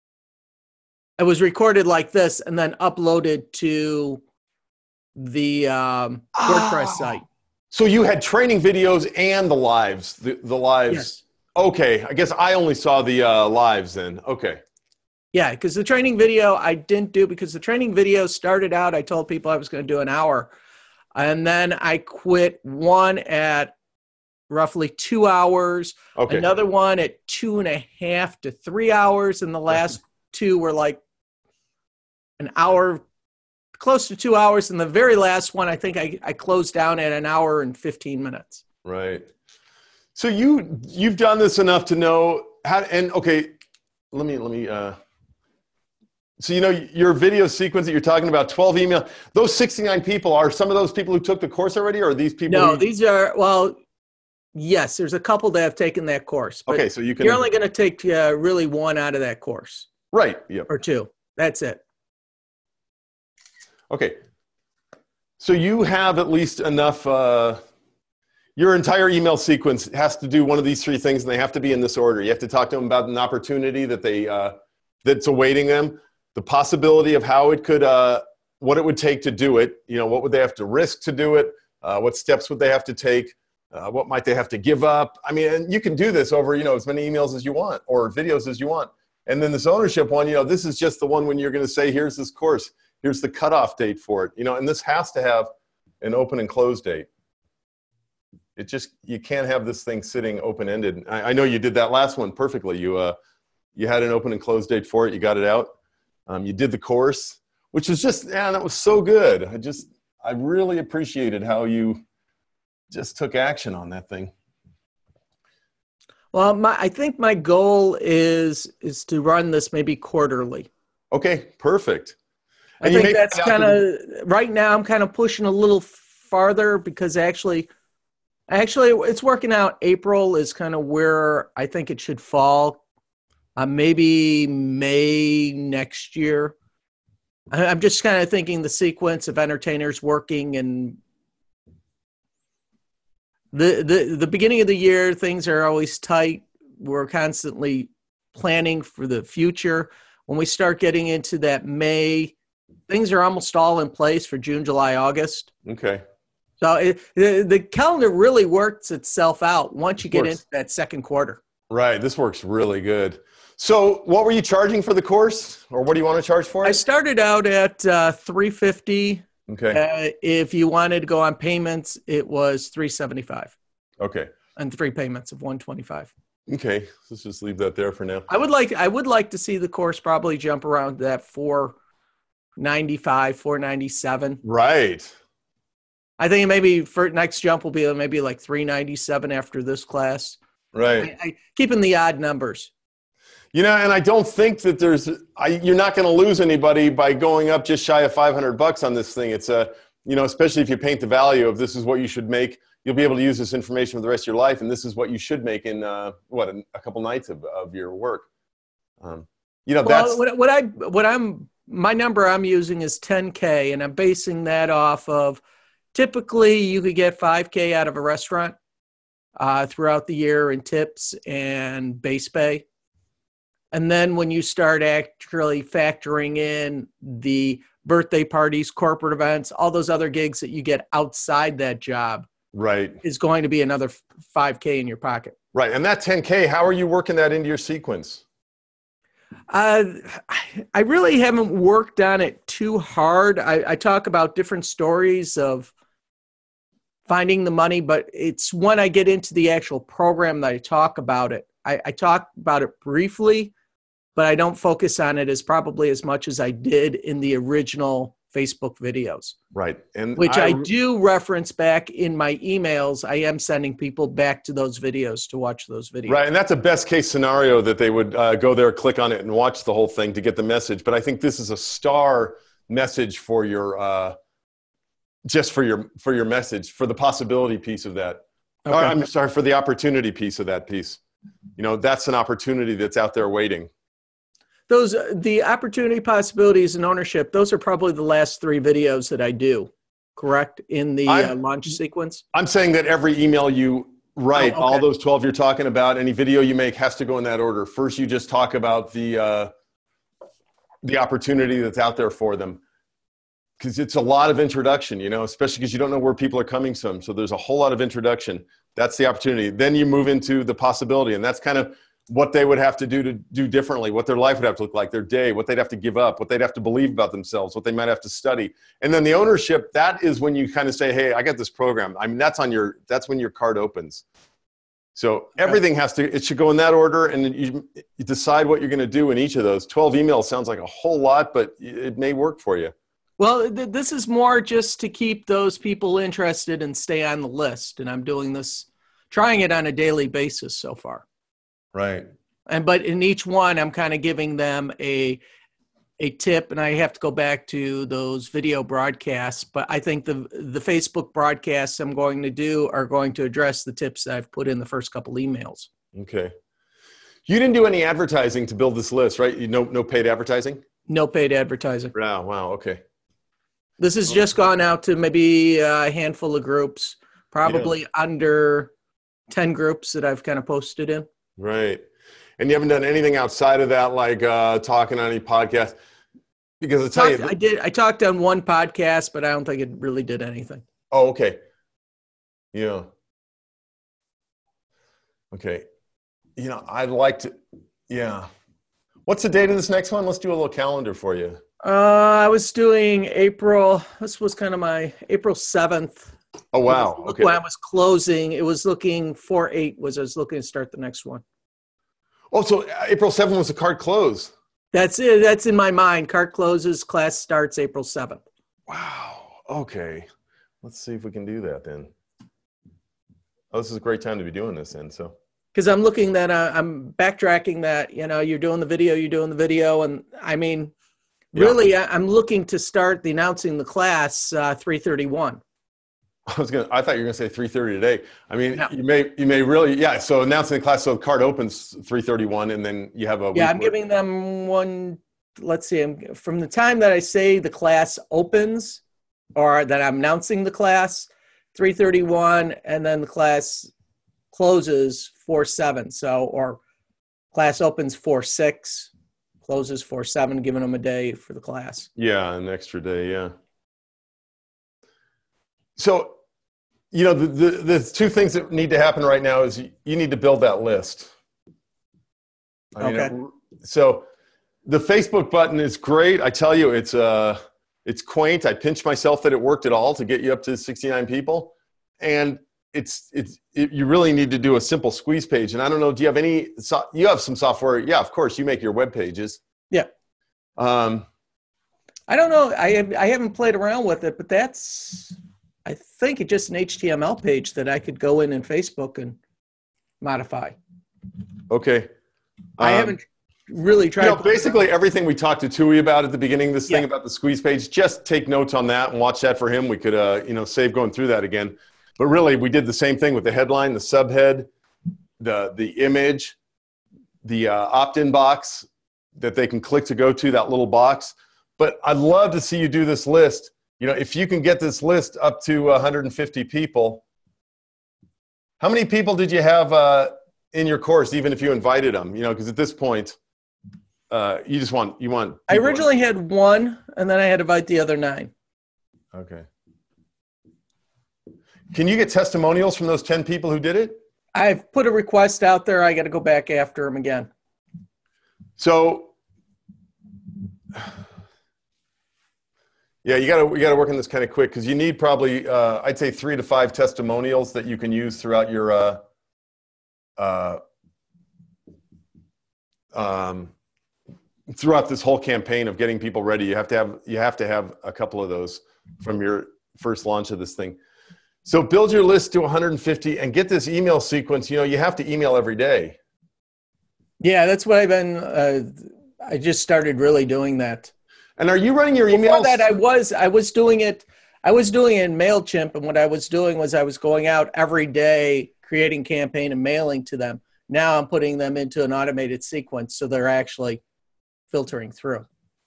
it was recorded like this and then uploaded to the um, WordPress Ah. site. So you had training videos and the lives, the, the lives. Yes. Okay. I guess I only saw the uh, lives then. Okay. Yeah, because the training video I didn't do because the training video started out, I told people I was going to do an hour. And then I quit one at roughly two hours, Okay. another one at two and a half to three hours, and the last two were like an hour, close to two hours. And the very last one, I think I, I closed down at an hour and fifteen minutes. Right. So you, you've done this enough to know how, and okay, let me, let me, uh, so, you know, your video sequence that you're talking about, twelve email, those sixty-nine people, are some of those people who took the course already, or are these people? No, who, these are, well, yes, there's a couple that have taken that course. But okay. So you can, you're only going to take uh, really one out of that course right. Yep. or two. That's it. Okay. So you have at least enough, uh, your entire email sequence has to do one of these three things, and they have to be in this order. You have to talk to them about an opportunity that they, uh, that's awaiting them, the possibility of how it could, uh, what it would take to do it. You know, what would they have to risk to do it? Uh, what steps would they have to take? Uh, what might they have to give up? I mean, and you can do this over, you know, as many emails as you want or videos as you want. And then this ownership one, you know, this is just the one when you're going to say, here's this course, here's the cutoff date for it, you know, and this has to have an open and close date. It just, you can't have this thing sitting open-ended. I, I know you did that last one perfectly. You, uh, you had an open and close date for it. You got it out. Um, you did the course, which was just, man, that was so good. I just, I really appreciated how you just took action on that thing. Well, my, I think my goal is is to run this maybe quarterly. Okay, perfect. I And you think make that's it out kind to- of, right now I'm kind of pushing a little farther because actually, actually it's working out. April is kind of where I think it should fall. Uh, maybe May next year. I, I'm just kind of thinking the sequence of entertainers working and the, the, the beginning of the year, things are always tight. We're constantly planning for the future. When we start getting into that May, things are almost all in place for June, July, August. Okay. So it, the, the calendar really works itself out once you get Works. into that second quarter. Right. This works really good. So what were you charging for the course, or what do you want to charge for it? I started out at uh, three fifty. Okay. Uh, if you wanted to go on payments, it was three seventy-five, Okay. and three payments of one twenty-five. Okay. Let's just leave that there for now. I would like I would like to see the course probably jump around that four ninety-five, four ninety-seven. Right. I think maybe for next jump will be maybe like three ninety-seven after this class. Right. I, I, keeping the odd numbers. You know, and I don't think that there's, I, you're not going to lose anybody by going up just shy of five hundred bucks on this thing. It's a, you know, especially if you paint the value of this is what you should make, you'll be able to use this information for the rest of your life. And this is what you should make in, uh, what, a, a couple nights of, of your work. Um, you know, Well, that's what, what I, what I'm, my number I'm using is ten K, and I'm basing that off of typically you could get five K out of a restaurant uh, throughout the year in tips and base pay. And then when you start actually factoring in the birthday parties, corporate events, all those other gigs that you get outside that job, right. is going to be another five K in your pocket. Right. And that ten K, how are you working that into your sequence? Uh, I really haven't worked on it too hard. I, I talk about different stories of finding the money, but it's when I get into the actual program that I talk about it. I, I talk about it briefly, but I don't focus on it as probably as much as I did in the original Facebook videos. Right. And which I, I do reference back in my emails. I am sending people back to those videos to watch those videos. Right. And that's a best case scenario that they would uh, go there, click on it and watch the whole thing to get the message. But I think this is a star message for your, uh, just for your, for your message, for the possibility piece of that. Okay. Or, I'm sorry, for the opportunity piece of that piece. You know, that's an opportunity that's out there waiting. Those, the opportunity, possibilities, and ownership, those are probably the last three videos that I do, correct, in the uh, launch sequence? I'm saying that every email you write, Oh, okay. all those twelve you're talking about, any video you make has to go in that order. First, you just talk about the, uh, the opportunity that's out there for them. Because it's a lot of introduction, you know, especially because you don't know where people are coming from. So there's a whole lot of introduction. That's the opportunity. Then you move into the possibility, and that's kind of what they would have to do to do differently, what their life would have to look like, their day, what they'd have to give up, what they'd have to believe about themselves, what they might have to study. And then the ownership, that is when you kind of say, hey, I got this program. I mean, that's on your, that's when your card opens. So everything has to, it should go in that order, and you, you decide what you're going to do in each of those. twelve emails sounds like a whole lot, but it may work for you. Well, th- this is more just to keep those people interested and stay on the list. And I'm doing this, trying it on a daily basis so far. Right. And but in each one, I'm kind of giving them a a tip, and I have to go back to those video broadcasts. But I think the the Facebook broadcasts I'm going to do are going to address the tips that I've put in the first couple emails. Okay. You didn't do any advertising to build this list, right? You no no paid advertising? No paid advertising. Wow. Wow. Okay. This has just gone out to maybe a handful of groups, probably yeah. under ten groups that I've kind of posted in. Right. And you haven't done anything outside of that, like uh, talking on any podcast? Because I tell talked, you. I did. I talked on one podcast, but I don't think it really did anything. Oh, okay. Yeah. Okay. You know, I'd like to, yeah. What's the date of this next one? Let's do a little calendar for you. Uh, I was doing April, this was kind of my April seventh. Oh, wow. Okay. When I was closing, it was looking four eight was I was looking to start the next one. Oh, so April seventh was the card close. That's it. That's in my mind. Card closes, class starts April seventh. Wow. Okay. Let's see if we can do that then. Oh, this is a great time to be doing this then. So. Because I'm looking that uh, I'm backtracking that, you know, you're doing the video, you're doing the video. And I mean, yeah. really, I, I'm looking to start the announcing the class uh, three thirty-one. I was gonna. I thought you were gonna say three thirty today. I mean, no. you may, you may really, yeah. So announcing the class, so the card opens three thirty-one, and then you have a. Yeah, I'm where, giving them one. Let's see. I'm, from the time that I say the class opens, or that I'm announcing the class, three thirty-one, and then the class closes four seven. So, or class opens four six, closes four seven, giving them a day for the class. Yeah, an extra day. Yeah. So, you know, the, the, the two things that need to happen right now is you, you need to build that list. I mean, okay. So the Facebook button is great. I tell you, it's uh, it's quaint. I pinch myself that it worked at all to get you up to sixty-nine people. And it's it's it, you really need to do a simple squeeze page. And I don't know, do you have any, so, you have some software. Yeah, of course, you make your web pages. Yeah. Um, I don't know. I I haven't played around with it, but that's, I think it's just an H T M L page that I could go in in Facebook and modify. Okay. I Um, haven't really tried. You know, basically everything we talked to Tui about at the beginning of this thing Yeah. about the squeeze page, just take notes on that and watch that for him. We could, uh, you know, save going through that again. But really, we did the same thing with the headline, the subhead, the the image, the uh, opt-in box that they can click to go to, that little box. But I'd love to see you do this list. You know, if you can get this list up to one hundred fifty people. How many people did you have uh, in your course, even if you invited them? You know, because at this point, uh, you just want you want. I people- originally had one, and then I had to invite the other nine. Okay. Can you get testimonials from those ten people who did it? I've put a request out there. I got to go back after them again. So, yeah, you got to you got to work on this kind of quick because you need probably uh, I'd say three to five testimonials that you can use throughout your uh, uh, um, throughout this whole campaign of getting people ready. You have to have you have to have a couple of those from your first launch of this thing. So build your list to one hundred fifty and get this email sequence. You know, you have to email every day. Yeah, that's what I've been. Uh, I just started really doing that. And are you running your Before emails? that, I was I was doing it. I was doing it in MailChimp, and what I was doing was I was going out every day, creating campaign and mailing to them. Now I'm putting them into an automated sequence, so they're actually filtering through.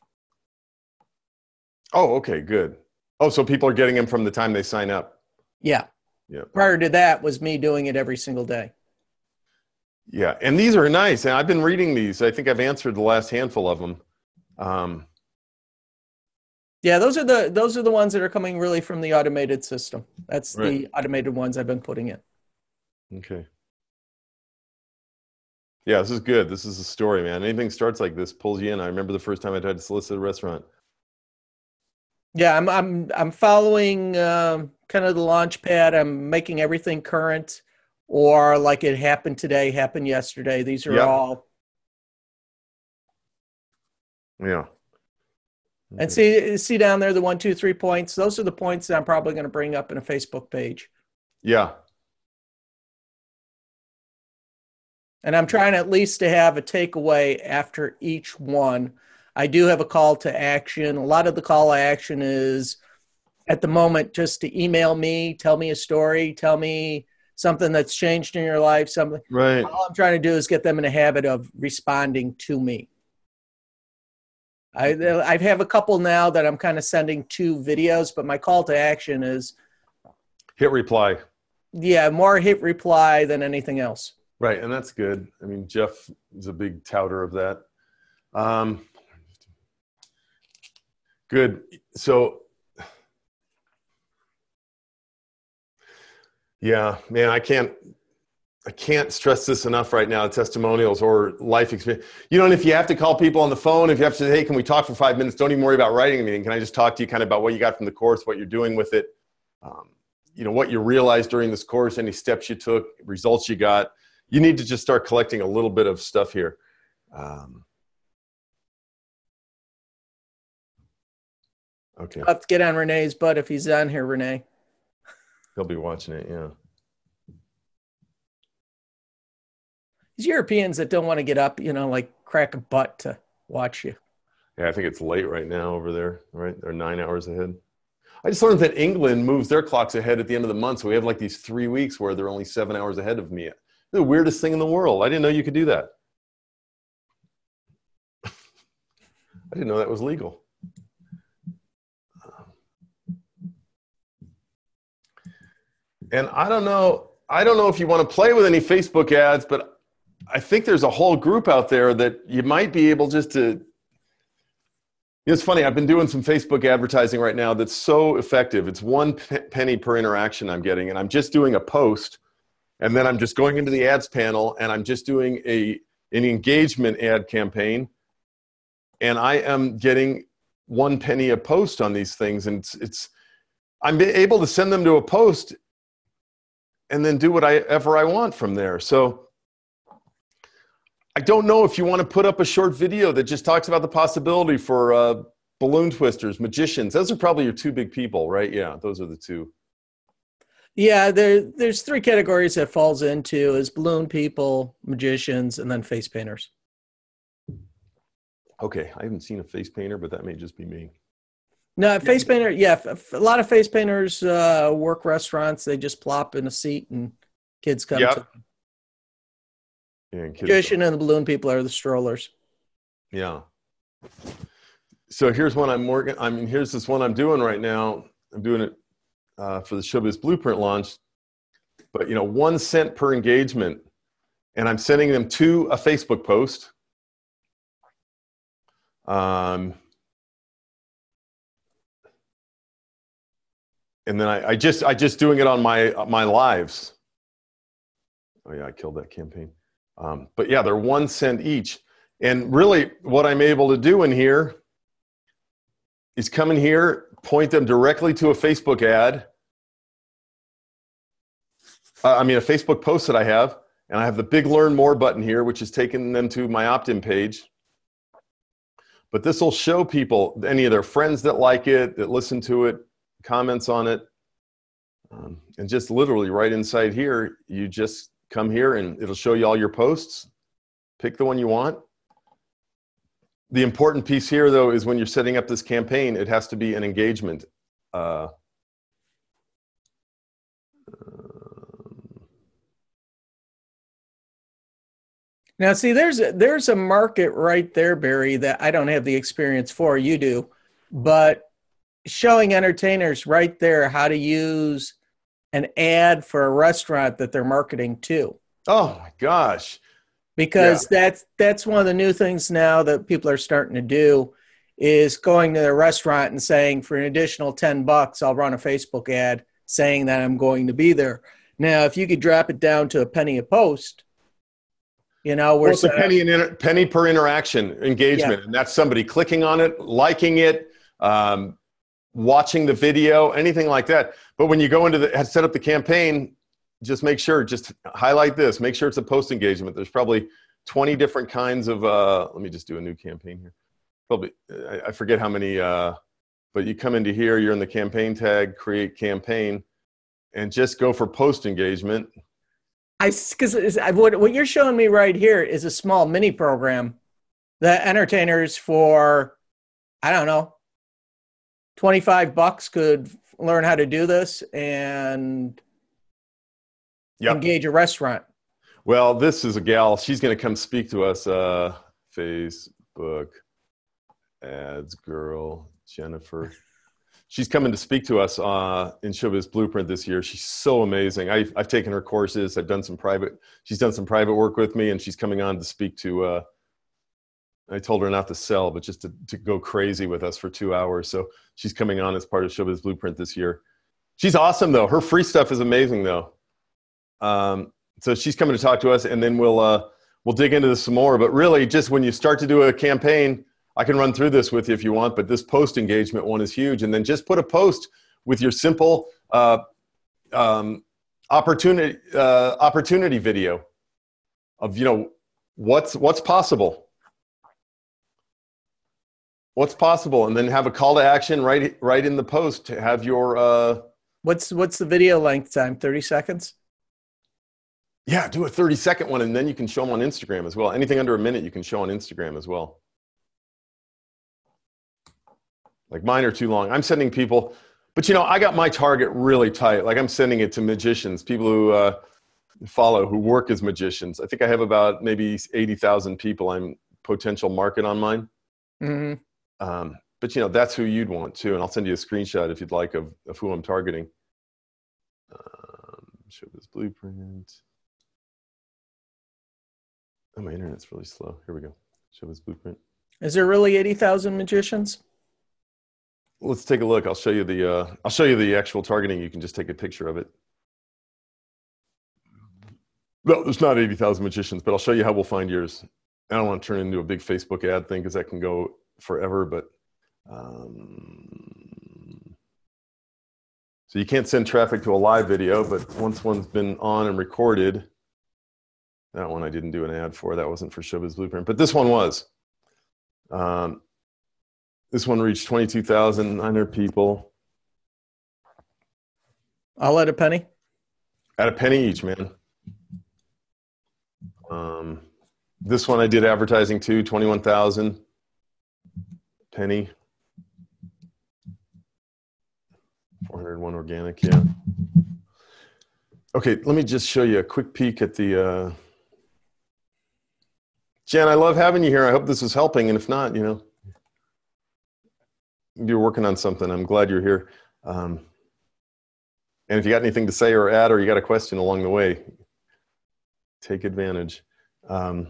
Oh, okay, good. Oh, so people are getting them from the time they sign up. Yeah. Yeah. Prior to that was me doing it every single day. Yeah, and these are nice. And I've been reading these. I think I've answered the last handful of them. Um, Yeah, those are the those are the ones that are coming really from the automated system. That's Right. the automated ones I've been putting in. okay. Yeah, this is good. This is a story, man. Anything starts like this pulls you in. I remember the first time I tried to solicit a restaurant. Yeah, I'm I'm I'm following um, kind of the launch pad. I'm making everything current, or like it happened today, happened yesterday. These are Yeah. all. Yeah. And see see down there the one, two, three points. Those are the points that I'm probably going to bring up in a Facebook page. Yeah. And I'm trying at least to have a takeaway after each one. I do have a call to action. A lot of the call to action is at the moment just to email me, tell me a story, tell me something that's changed in your life. Something. Right. All I'm trying to do is get them in a habit of responding to me. I I have a couple now that I'm kind of sending two videos, but my call to action is, Hit reply. yeah, more hit reply than anything else. Right, and that's good. I mean, Jeff is a big touter of that. Um, good. So, yeah, man, I can't, I can't stress this enough right now. Testimonials or life experience. You know, and if you have to call people on the phone, if you have to say, hey, can we talk for five minutes? Don't even worry about writing anything. Can I just talk to you kind of about what you got from the course, what you're doing with it? Um, you know, what you realized during this course, any steps you took, results you got. You need to just start collecting a little bit of stuff here. Um, okay. I'll have to get on Renee's butt if he's on here, Renee. He'll be watching it, yeah. These Europeans that don't want to get up, you know, like crack a butt to watch you. Yeah, I think it's late right now over there, right? They're nine hours ahead. I just learned that England moves their clocks ahead at the end of the month, so we have like these three weeks where they're only seven hours ahead of me. The weirdest thing in the world. I didn't know you could do that. I didn't know that was legal. And I don't know, I don't know if you want to play with any Facebook ads, but I think there's a whole group out there that you might be able just to, you know, it's funny, I've been doing some Facebook advertising right now that's so effective. It's one pe- penny per interaction I'm getting, and I'm just doing a post. And then I'm just going into the ads panel and I'm just doing a, an engagement ad campaign, and I am getting one penny a post on these things. And it's, it's I'm able to send them to a post and then do whatever I want from there. So I don't know if you want to put up a short video that just talks about the possibility for uh, balloon twisters, magicians. Those are probably your two big people, right? Yeah, those are the two. Yeah, there, there's three categories that falls into is balloon people, magicians, and then face painters. Okay, I haven't seen a face painter, but that may just be me. No, face painter, yeah, a lot of face painters uh, work restaurants. They just plop in a seat and kids come Yep. to them. Yeah, and kids Magician and the balloon people are the strollers. Yeah. So here's one I'm working. I mean, here's this one I'm doing right now. I'm doing it uh, for the Showbiz Blueprint launch. But you know, one cent per engagement, and I'm sending them to a Facebook post. Um, and then I, I just I just doing it on my my lives. Oh yeah, I killed that campaign. Um, but yeah, they're one cent each. And really, what I'm able to do in here is come in here, point them directly to a Facebook ad. Uh, I mean, a Facebook post that I have, and I have the big Learn More button here, which is taking them to my opt-in page. But this will show people, any of their friends that like it, that listen to it, comments on it. Um, and just literally right inside here, you just come here and it'll show you all your posts. Pick the one you want. The important piece here, though, is when you're setting up this campaign, it has to be an engagement. Uh, Now, see, there's a, there's a market right there, Barry, that I don't have the experience for. You do. But showing entertainers right there how to use an ad for a restaurant that they're marketing to. Oh, my gosh. Because yeah. that's that's one of the new things now that people are starting to do is going to their restaurant and saying, for an additional ten bucks, I'll run a Facebook ad saying that I'm going to be there. Now, if you could drop it down to a penny a post, you know, we're well, it's a penny, an inter- penny per interaction engagement. Yeah. And that's somebody clicking on it, liking it, um, watching the video, anything like that. But when you go into the, set up the campaign, just make sure, just highlight this, make sure it's a post engagement. There's probably twenty different kinds of, uh, let me just do a new campaign here. Probably, I, I forget how many, uh, but you come into here, you're in the campaign tag, create campaign, and just go for post engagement. I, because what, what you're showing me right here is a small mini program that entertainers for, I don't know, twenty-five bucks could learn how to do this and Yep. engage a restaurant. Well, this is a gal. She's going to come speak to us. Uh, Facebook ads girl, Jennifer. She's coming to speak to us uh, in Showbiz Blueprint this year. She's so amazing. I've, I've taken her courses. I've done some private. She's done some private work with me, and she's coming on to speak to. Uh, I told her not to sell, but just to, to go crazy with us for two hours. So she's coming on as part of Showbiz Blueprint this year. She's awesome, though. Her free stuff is amazing, though. Um, so she's coming to talk to us, and then we'll uh, we'll dig into this some more. But really, just when you start to do a campaign, I can run through this with you if you want. But this post engagement one is huge, and then just put a post with your simple uh, um, opportunity uh, opportunity video of you know what's what's possible, what's possible, and then have a call to action right right in the post to have your. Uh, what's what's the video length time? thirty seconds. Yeah, do a thirty second one, and then you can show them on Instagram as well. Anything under a minute, you can show on Instagram as well. Like mine are too long. I'm sending people, but you know, I got my target really tight. Like I'm sending it to magicians, people who uh, follow, who work as magicians. I think I have about maybe eighty thousand people I'm potential market on mine. Mm-hmm. Um, but you know, that's who you'd want too. And I'll send you a screenshot if you'd like of, of who I'm targeting. Um, Showbiz Blueprint. Oh, my internet's really slow. Here we go. Showbiz Blueprint. Is there really eighty thousand magicians? Let's take a look. I'll show you the. Uh, I'll show you the actual targeting. You can just take a picture of it. No, there's not eighty thousand magicians, but I'll show you how we'll find yours. I don't want to turn it into a big Facebook ad thing because that can go forever, but um, so you can't send traffic to a live video, but once one's been on and recorded, that one I didn't do an ad for. That wasn't for Showbiz Blueprint, but this one was. Um, this one reached twenty-two thousand nine hundred people. All at a penny? At a penny each, man. Um, this one I did advertising too, twenty-one thousand. Penny. four hundred one organic, yeah. Okay, let me just show you a quick peek at the... Uh... Jen, I love having you here. I hope this is helping, and if not, you know, you're working on something. I'm glad you're here. Um, and if you got anything to say or add, or you got a question along the way, take advantage. Um,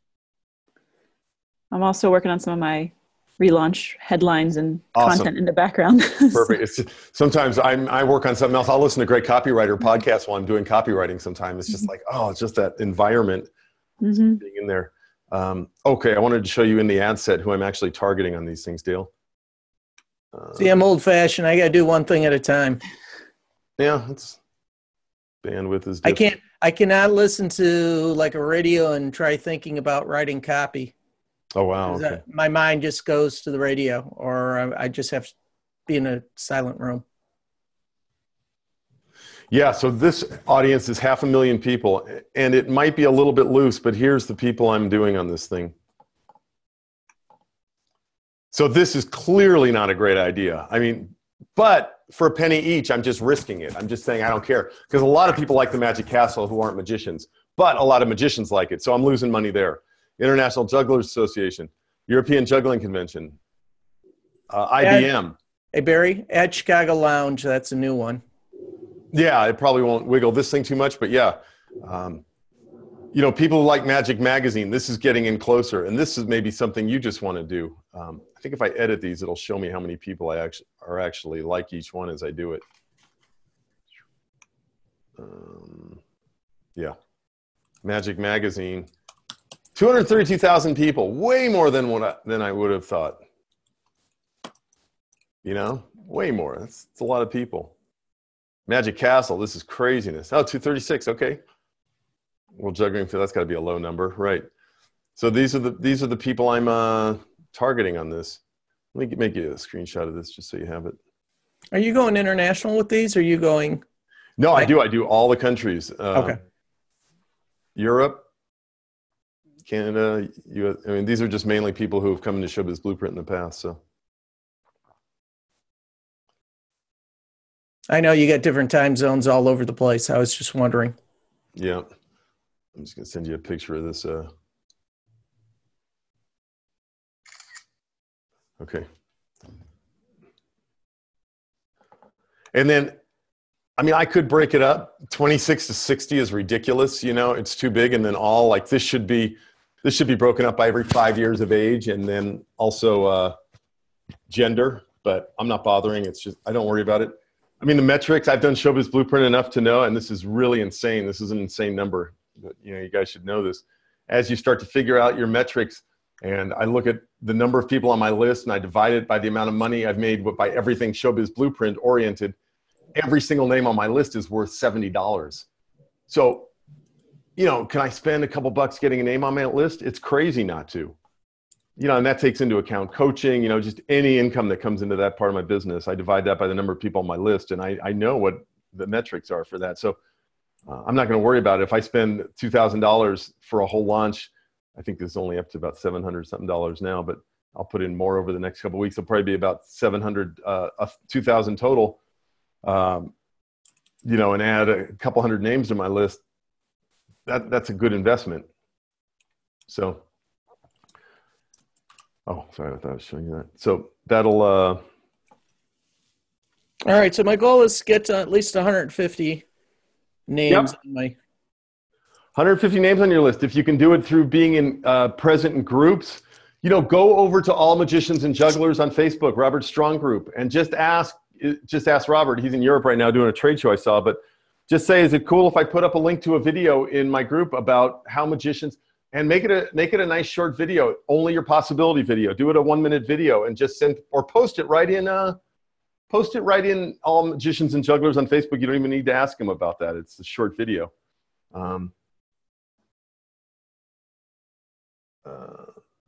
I'm also working on some of my relaunch headlines and Awesome. content in the background. Perfect. It's, sometimes I'm, I work on something else. I'll listen to great copywriter podcasts while I'm doing copywriting sometimes. It's just like, oh, it's just that environment Mm-hmm. being in there. Um, okay, I wanted to show you in the ad set who I'm actually targeting on these things, Dale. Uh, See, I'm old fashioned. I got to do one thing at a time. Yeah, it's bandwidth is I different. can't, I cannot listen to like a radio and try thinking about writing copy. Oh, wow. 'Cause Okay. that- my mind just goes to the radio, or I, I just have to be in a silent room. Yeah, so this audience is half a million people, and it might be a little bit loose, but here's the people I'm doing on this thing. So this is clearly not a great idea. I mean, but for a penny each, I'm just risking it. I'm just saying I don't care. Because a lot of people like the Magic Castle who aren't magicians, but a lot of magicians like it, so I'm losing money there. International Jugglers Association, European Juggling Convention, uh, I B M. Hey, Barry, at Chicago Lounge, that's a new one. Yeah, it probably won't wiggle this thing too much, but yeah. Um, you know, people who like Magic Magazine, this is getting in closer, and this is maybe something you just want to do. Um, I think if I edit these, it'll show me how many people I actually are actually like each one as I do it. Um, yeah, Magic Magazine, two hundred thirty-two thousand people, way more than what I, than I would have thought. You know, way more. That's, that's a lot of people. Magic Castle, this is craziness. Oh, two thirty-six, okay. Well, juggling, that's got to be a low number, right? So these are the these are the people I'm uh, targeting on this. Let me make you a screenshot of this just so you have it. Are you going international with these? Or are you going? No, I do. I do all the countries. Uh, Okay. Europe, Canada, U S. I mean, these are just mainly people who have come into Showbiz Blueprint in the past. So. I know you got different time zones all over the place. I was just wondering. Yeah. I'm just going to send you a picture of this. Uh... Okay. And then, I mean, I could break it up. twenty-six to sixty is ridiculous. You know, it's too big. And then all like this should be, this should be broken up by every five years of age. And then also uh, gender, but I'm not bothering. It's just, I don't worry about it. I mean, the metrics, I've done Showbiz Blueprint enough to know, and this is really insane. This is an insane number. But, you know, you guys should know this. As you start to figure out your metrics, and I look at the number of people on my list, and I divide it by the amount of money I've made by everything Showbiz Blueprint oriented, every single name on my list is worth seventy dollars. So, you know, can I spend a couple bucks getting a name on my list? It's crazy not to. You know, and that takes into account coaching, you know, just any income that comes into that part of my business. I divide that by the number of people on my list, and I, I know what the metrics are for that. So uh, I'm not going to worry about it. If I spend two thousand dollars for a whole launch, I think this is only up to about seven hundred something dollars now, but I'll put in more over the next couple of weeks. It'll probably be about seven hundred, uh, two thousand total, um, you know, and add a couple hundred names to my list. That, that's a good investment. So. Oh, sorry, I thought I was showing you that. So that'll. Uh, All right. So my goal is to get to at least one hundred fifty names. Yep. On my... one hundred fifty names on your list. If you can do it through being in uh, present in groups, you know, go over to All Magicians and Jugglers on Facebook, Robert Strong Group, and just ask. Just ask Robert. He's in Europe right now doing a trade show I saw, but just say, is it cool if I put up a link to a video in my group about how magicians? and make it a make it a nice short video, only your possibility video. Do it a one minute video and just send or post it right in uh post it right in All Magicians and Jugglers on Facebook. You don't even need to ask them about that. It's a short video. Um, uh,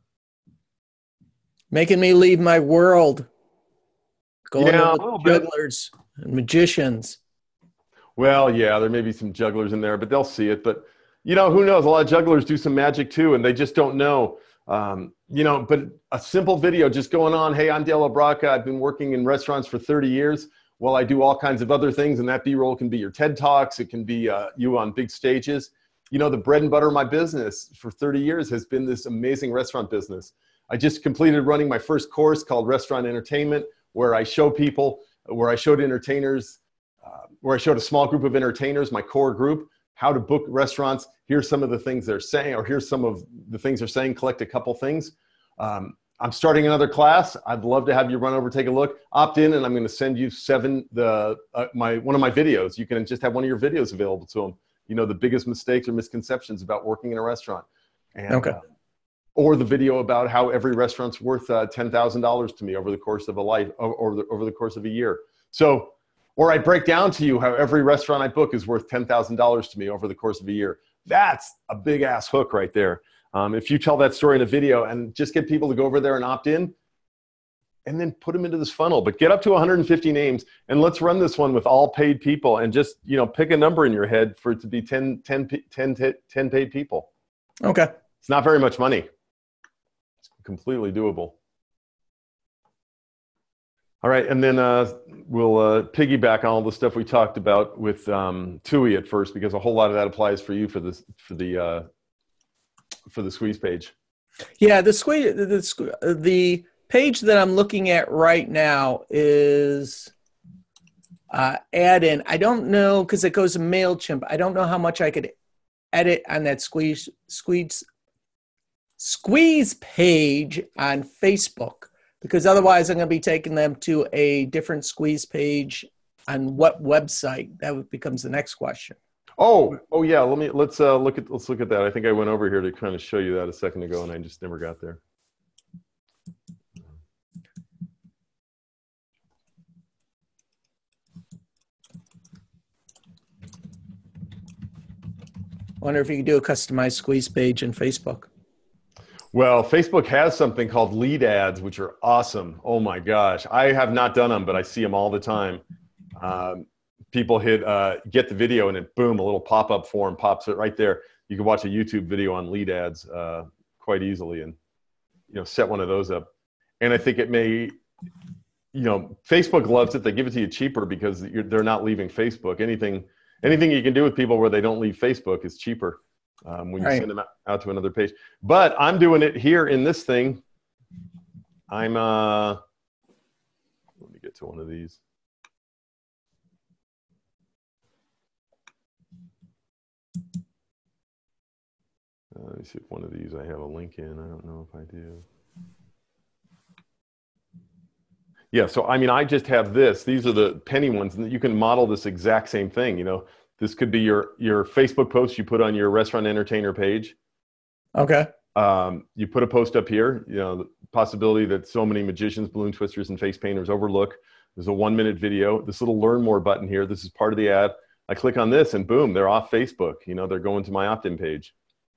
Making me leave my world. Going Yeah, a with little bit. jugglers and magicians. Well, yeah, there may be some jugglers in there, but they'll see it. But, you know, who knows? A lot of jugglers do some magic too, and they just don't know. Um, you know, but a simple video just going on, hey, I'm Dale LaBracca. I've been working in restaurants for thirty years. Well, I do all kinds of other things, and that B-roll can be your TED Talks. It can be uh, you on big stages. You know, the bread and butter of my business for thirty years has been this amazing restaurant business. I just completed running my first course called Restaurant Entertainment, where I show people, where I showed entertainers, uh, where I showed a small group of entertainers, my core group, how to book restaurants. Here's some of the things they're saying, or here's some of the things they're saying, collect a couple things. Um, I'm starting another class. I'd love to have you run over, take a look, opt in, and I'm going to send you seven, the, uh, my, one of my videos. You can just have one of your videos available to them. You know, the biggest mistakes or misconceptions about working in a restaurant. And, Okay. Uh, or the video about how every restaurant's worth uh, ten thousand dollars to me over the course of a life, or, or the, over the course of a year. So, or I break down to you how every restaurant I book is worth ten thousand dollars to me over the course of a year. That's a big ass hook right there. Um, if you tell that story in a video and just get people to go over there and opt in, and then put them into this funnel, but get up to one hundred fifty names, and let's run this one with all paid people, and just, you know, pick a number in your head for it to be ten, ten, ten, ten paid people. Okay. It's not very much money. It's completely doable. All right, and then uh, we'll uh, piggyback on all the stuff we talked about with um, T U I at first, because a whole lot of that applies for you for this for the uh, for the squeeze page. Yeah, the squeeze the, the the page that I'm looking at right now is uh, add in. I don't know, because it goes to MailChimp. I don't know how much I could edit on that squeeze squeeze squeeze page on Facebook, because otherwise I'm going to be taking them to a different squeeze page on what website? That becomes the next question. Oh, oh yeah. Let me let's uh, look at let's look at that. I think I went over here to kind of show you that a second ago, and I just never got there. Wonder if you could do a customized squeeze page in Facebook. Well, Facebook has something called lead ads, which are awesome. Oh my gosh. I have not done them, but I see them all the time. Um, people hit uh, get the video, and it, boom, a little pop-up form pops it right there. You can watch a YouTube video on lead ads uh, quite easily, and, you know, set one of those up. And I think it may, you know, Facebook loves it. They give it to you cheaper because you're, they're not leaving Facebook. Anything, anything you can do with people where they don't leave Facebook is cheaper. Um, when you right. send them out, out to another page. But I'm doing it here in this thing. I'm, uh, let me get to one of these. Uh, let me see if one of these I have a link in. I don't know if I do. Yeah, so I mean, I just have this. These are the penny ones, and you can model this exact same thing, you know. This could be your, your Facebook post you put on your Restaurant Entertainer page. Okay. Um, you put a post up here, you know, the possibility that so many magicians, balloon twisters, and face painters overlook. There's a one minute video. This little learn more button here. This is part of the ad. I click on this and boom, they're off Facebook. You know, they're going to my opt-in page.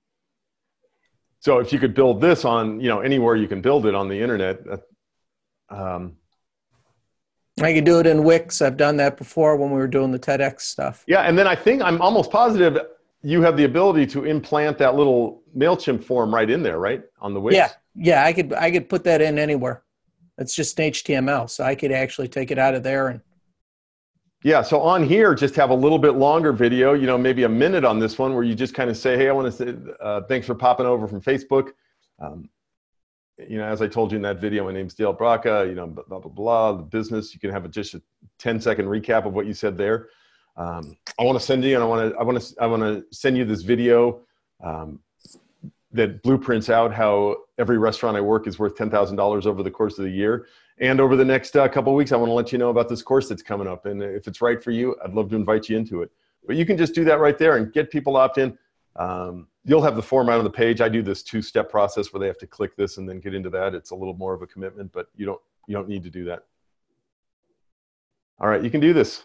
So if you could build this on, you know, anywhere you can build it on the internet, um, I can do it in Wix. I've done that before when we were doing the TEDx stuff. Yeah, and then I think I'm almost positive you have the ability to implant that little MailChimp form right in there, right? On the Wix. Yeah, yeah, I could I could put that in anywhere. It's just H T M L, so I could actually take it out of there. And yeah, so on here, just have a little bit longer video, you know, maybe a minute on this one, where you just kind of say, hey, I want to say, uh, thanks for popping over from Facebook. Um, You know, as I told you in that video, my name's Dale LaBracca, you know, blah, blah, blah, blah, the business. You can have a, just a ten second recap of what you said there. Um, I want to send you, and I want to, I want to, I want to send you this video um, that blueprints out how every restaurant I work is worth ten thousand dollars over the course of the year. And over the next uh, couple of weeks, I want to let you know about this course that's coming up. And if it's right for you, I'd love to invite you into it. But you can just do that right there and get people opt in. Um, you'll have the form out on the page. I do this two-step process where they have to click this and then get into that. It's a little more of a commitment, but you don't you don't need to do that. All right, you can do this.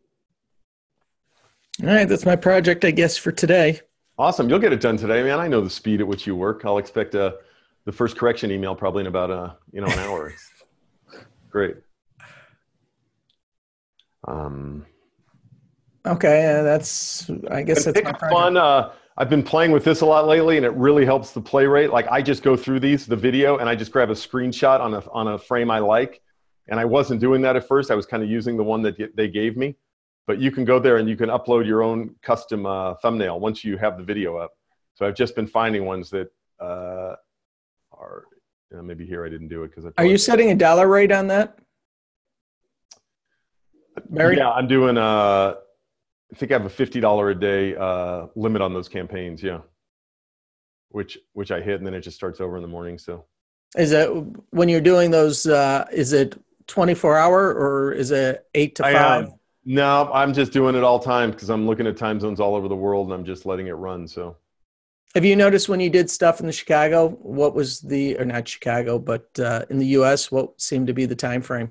All right, that's my project, I guess, for today. Awesome. You'll get it done today, man. I know the speed at which you work. I'll expect uh, the first correction email probably in about uh, you know an hour. Great. Um, okay, uh, that's I guess that's my project. Fun. Uh, I've been playing with this a lot lately, and it really helps the play rate. Like I just go through these, the video, and I just grab a screenshot on a on a frame I like. And I wasn't doing that at first. I was kind of using the one that they gave me. But you can go there and you can upload your own custom uh, thumbnail once you have the video up. So I've just been finding ones that uh, are, you know, maybe here I didn't do it because. Are you setting a dollar rate on that, Mary? Yeah, I'm doing. Uh, I think I have a fifty dollar a day uh, limit on those campaigns. Yeah, which which I hit and then it just starts over in the morning. So. Is it when you're doing those? Uh, is it twenty-four hour or is it eight to five? Am, no, I'm just doing it all time because I'm looking at time zones all over the world and I'm just letting it run. So, have you noticed when you did stuff in the Chicago, what was the, or not Chicago, but uh, in the U S, what seemed to be the time frame?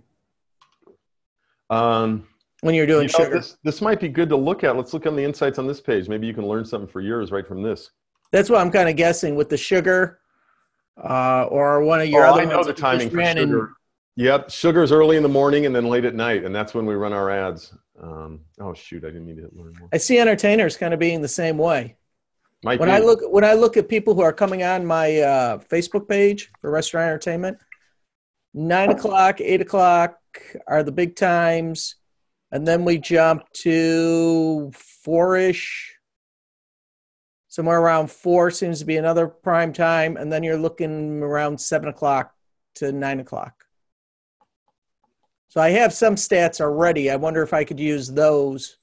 Um, when you're doing you know, sugar. This, this might be good to look at. Let's look on the insights on this page. Maybe you can learn something for yours right from this. That's what I'm kind of guessing with the sugar uh, or one of your oh, other I know ones the that you timing just for ran sugar. in. Yep, sugar's early in the morning and then late at night, and that's when we run our ads. Um, oh shoot, I didn't mean to hit learn more. I see entertainers kind of being the same way. Might when be. I look when I look at people who are coming on my uh, Facebook page for Restaurant Entertainment, nine o'clock, eight o'clock are the big times, and then we jump to four-ish. Somewhere around four seems to be another prime time, and then you're looking around seven o'clock to nine o'clock. So I have some stats already. I wonder if I could use those.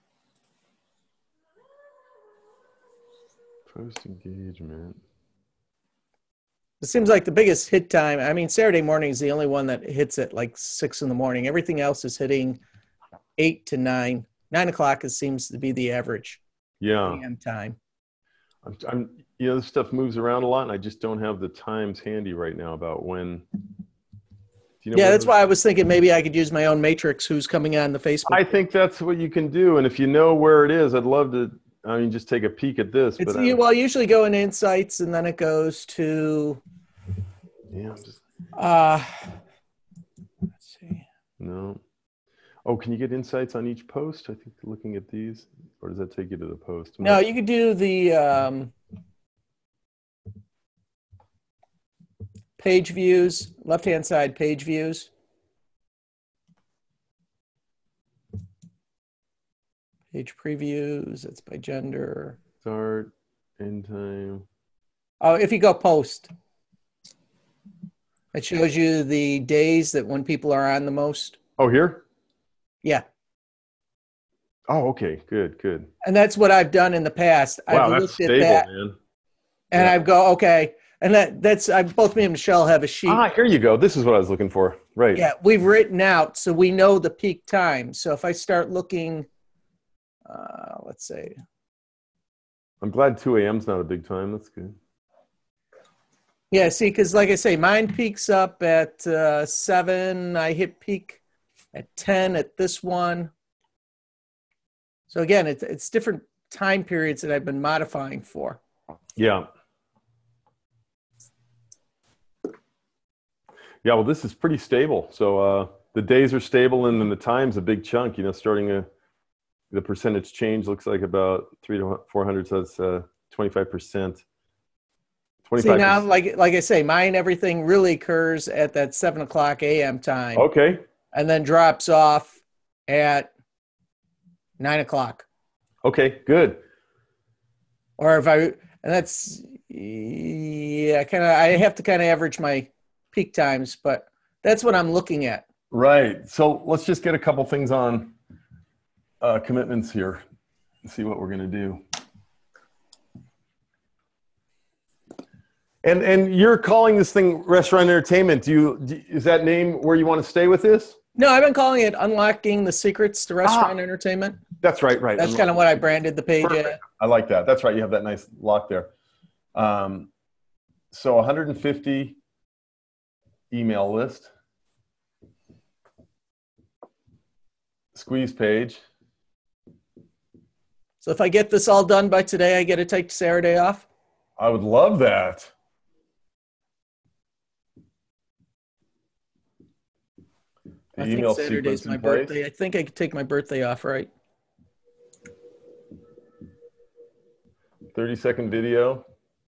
Post engagement. It seems like the biggest hit time. I mean, Saturday morning is the only one that hits at like six in the morning. Everything else is hitting eight to nine. Nine o'clock is, seems to be the average. Yeah. A M time. I'm, I'm, you know, this stuff moves around a lot, and I just don't have the times handy right now about when. Do you know yeah, what that's why I was thinking maybe I could use my own matrix who's coming on the Facebook. I think that's what you can do, and if you know where it is, I'd love to. I mean, just take a peek at this. It's, but you, well, usually go in Insights, and then it goes to. Yeah. I'm just, uh, let's see. No. Oh, can you get insights on each post? I think looking at these, or does that take you to the post? No, you could do the um, page views, left-hand side page views. Page previews, it's by gender. Start, end time. Oh, if you go post, it shows you the days that when people are on the most. Oh, here? Yeah. Oh, okay. Good, good. And that's what I've done in the past. Wow, I've that's looked stable, at that, man. and Yeah. I go, okay. And that that's I both me and Michelle have a sheet. Ah, here you go. This is what I was looking for. Right. Yeah, we've written out so we know the peak time. So if I start looking, uh, let's say. I'm glad two A M is not a big time. That's good. Yeah, see, because like I say, mine peaks up at uh, seven. I hit peak at ten at this one. So again, it's it's different time periods that I've been modifying for. Yeah. Yeah, well, this is pretty stable. So uh, the days are stable, and then the time's a big chunk. You know, starting a the percentage change looks like about three to four hundred. So that's uh, twenty-five percent. See now, like like I say, mine everything really occurs at that seven o'clock A M time. Okay. And then drops off at nine o'clock. Okay, good. Or if I, and that's, yeah, kind of, I have to kind of average my peak times, but that's what I'm looking at. Right. So let's just get a couple things on uh, commitments here and see what we're going to do. And and you're calling this thing Restaurant Entertainment. Do you, do, is that name where you want to stay with this? No, I've been calling it Unlocking the Secrets to Restaurant ah, Entertainment. That's right, right. That's kind of what I branded the page Perfect. at. I like that. That's right. You have that nice lock there. Um, so one hundred fifty email list, squeeze page. So if I get this all done by today, I get to take Saturday off? I would love that. The I think email Saturday's sequence my in place. birthday. I think I could take my birthday off, right? thirty second video,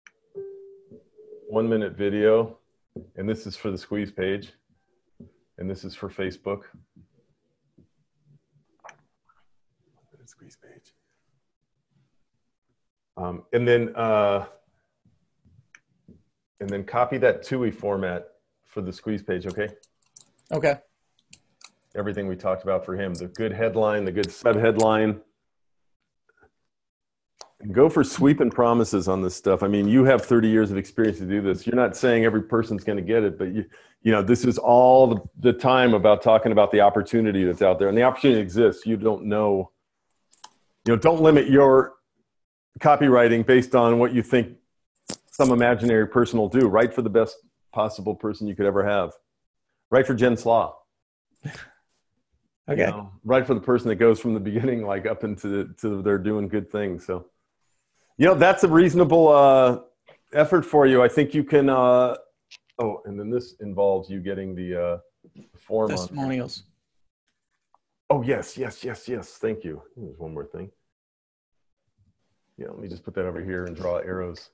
one minute video, and this is for the squeeze page, and this is for Facebook. Squeeze page. Um, and then uh, and then copy that T U I format for the squeeze page, okay? Okay. Everything we talked about for him, the good headline, the good sub-headline. And go for sweeping promises on this stuff. I mean, you have thirty years of experience to do this. You're not saying every person's going to get it, but you, you know, this is all the, the time about talking about the opportunity that's out there. And the opportunity exists. You don't know, you know, don't limit your copywriting based on what you think some imaginary person will do. Write for the best possible person you could ever have. Write for Jen Slaw. Okay. You know, write for the person that goes from the beginning, like up into the, to they're doing good things. So, you know, that's a reasonable uh, effort for you. I think you can. Uh, oh, and then this involves you getting the uh, form on. Testimonials. Oh, yes, yes, yes, yes. Thank you. There's one more thing. Yeah, let me just put that over here and draw arrows.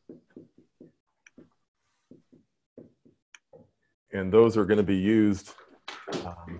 And those are going to be used. Um,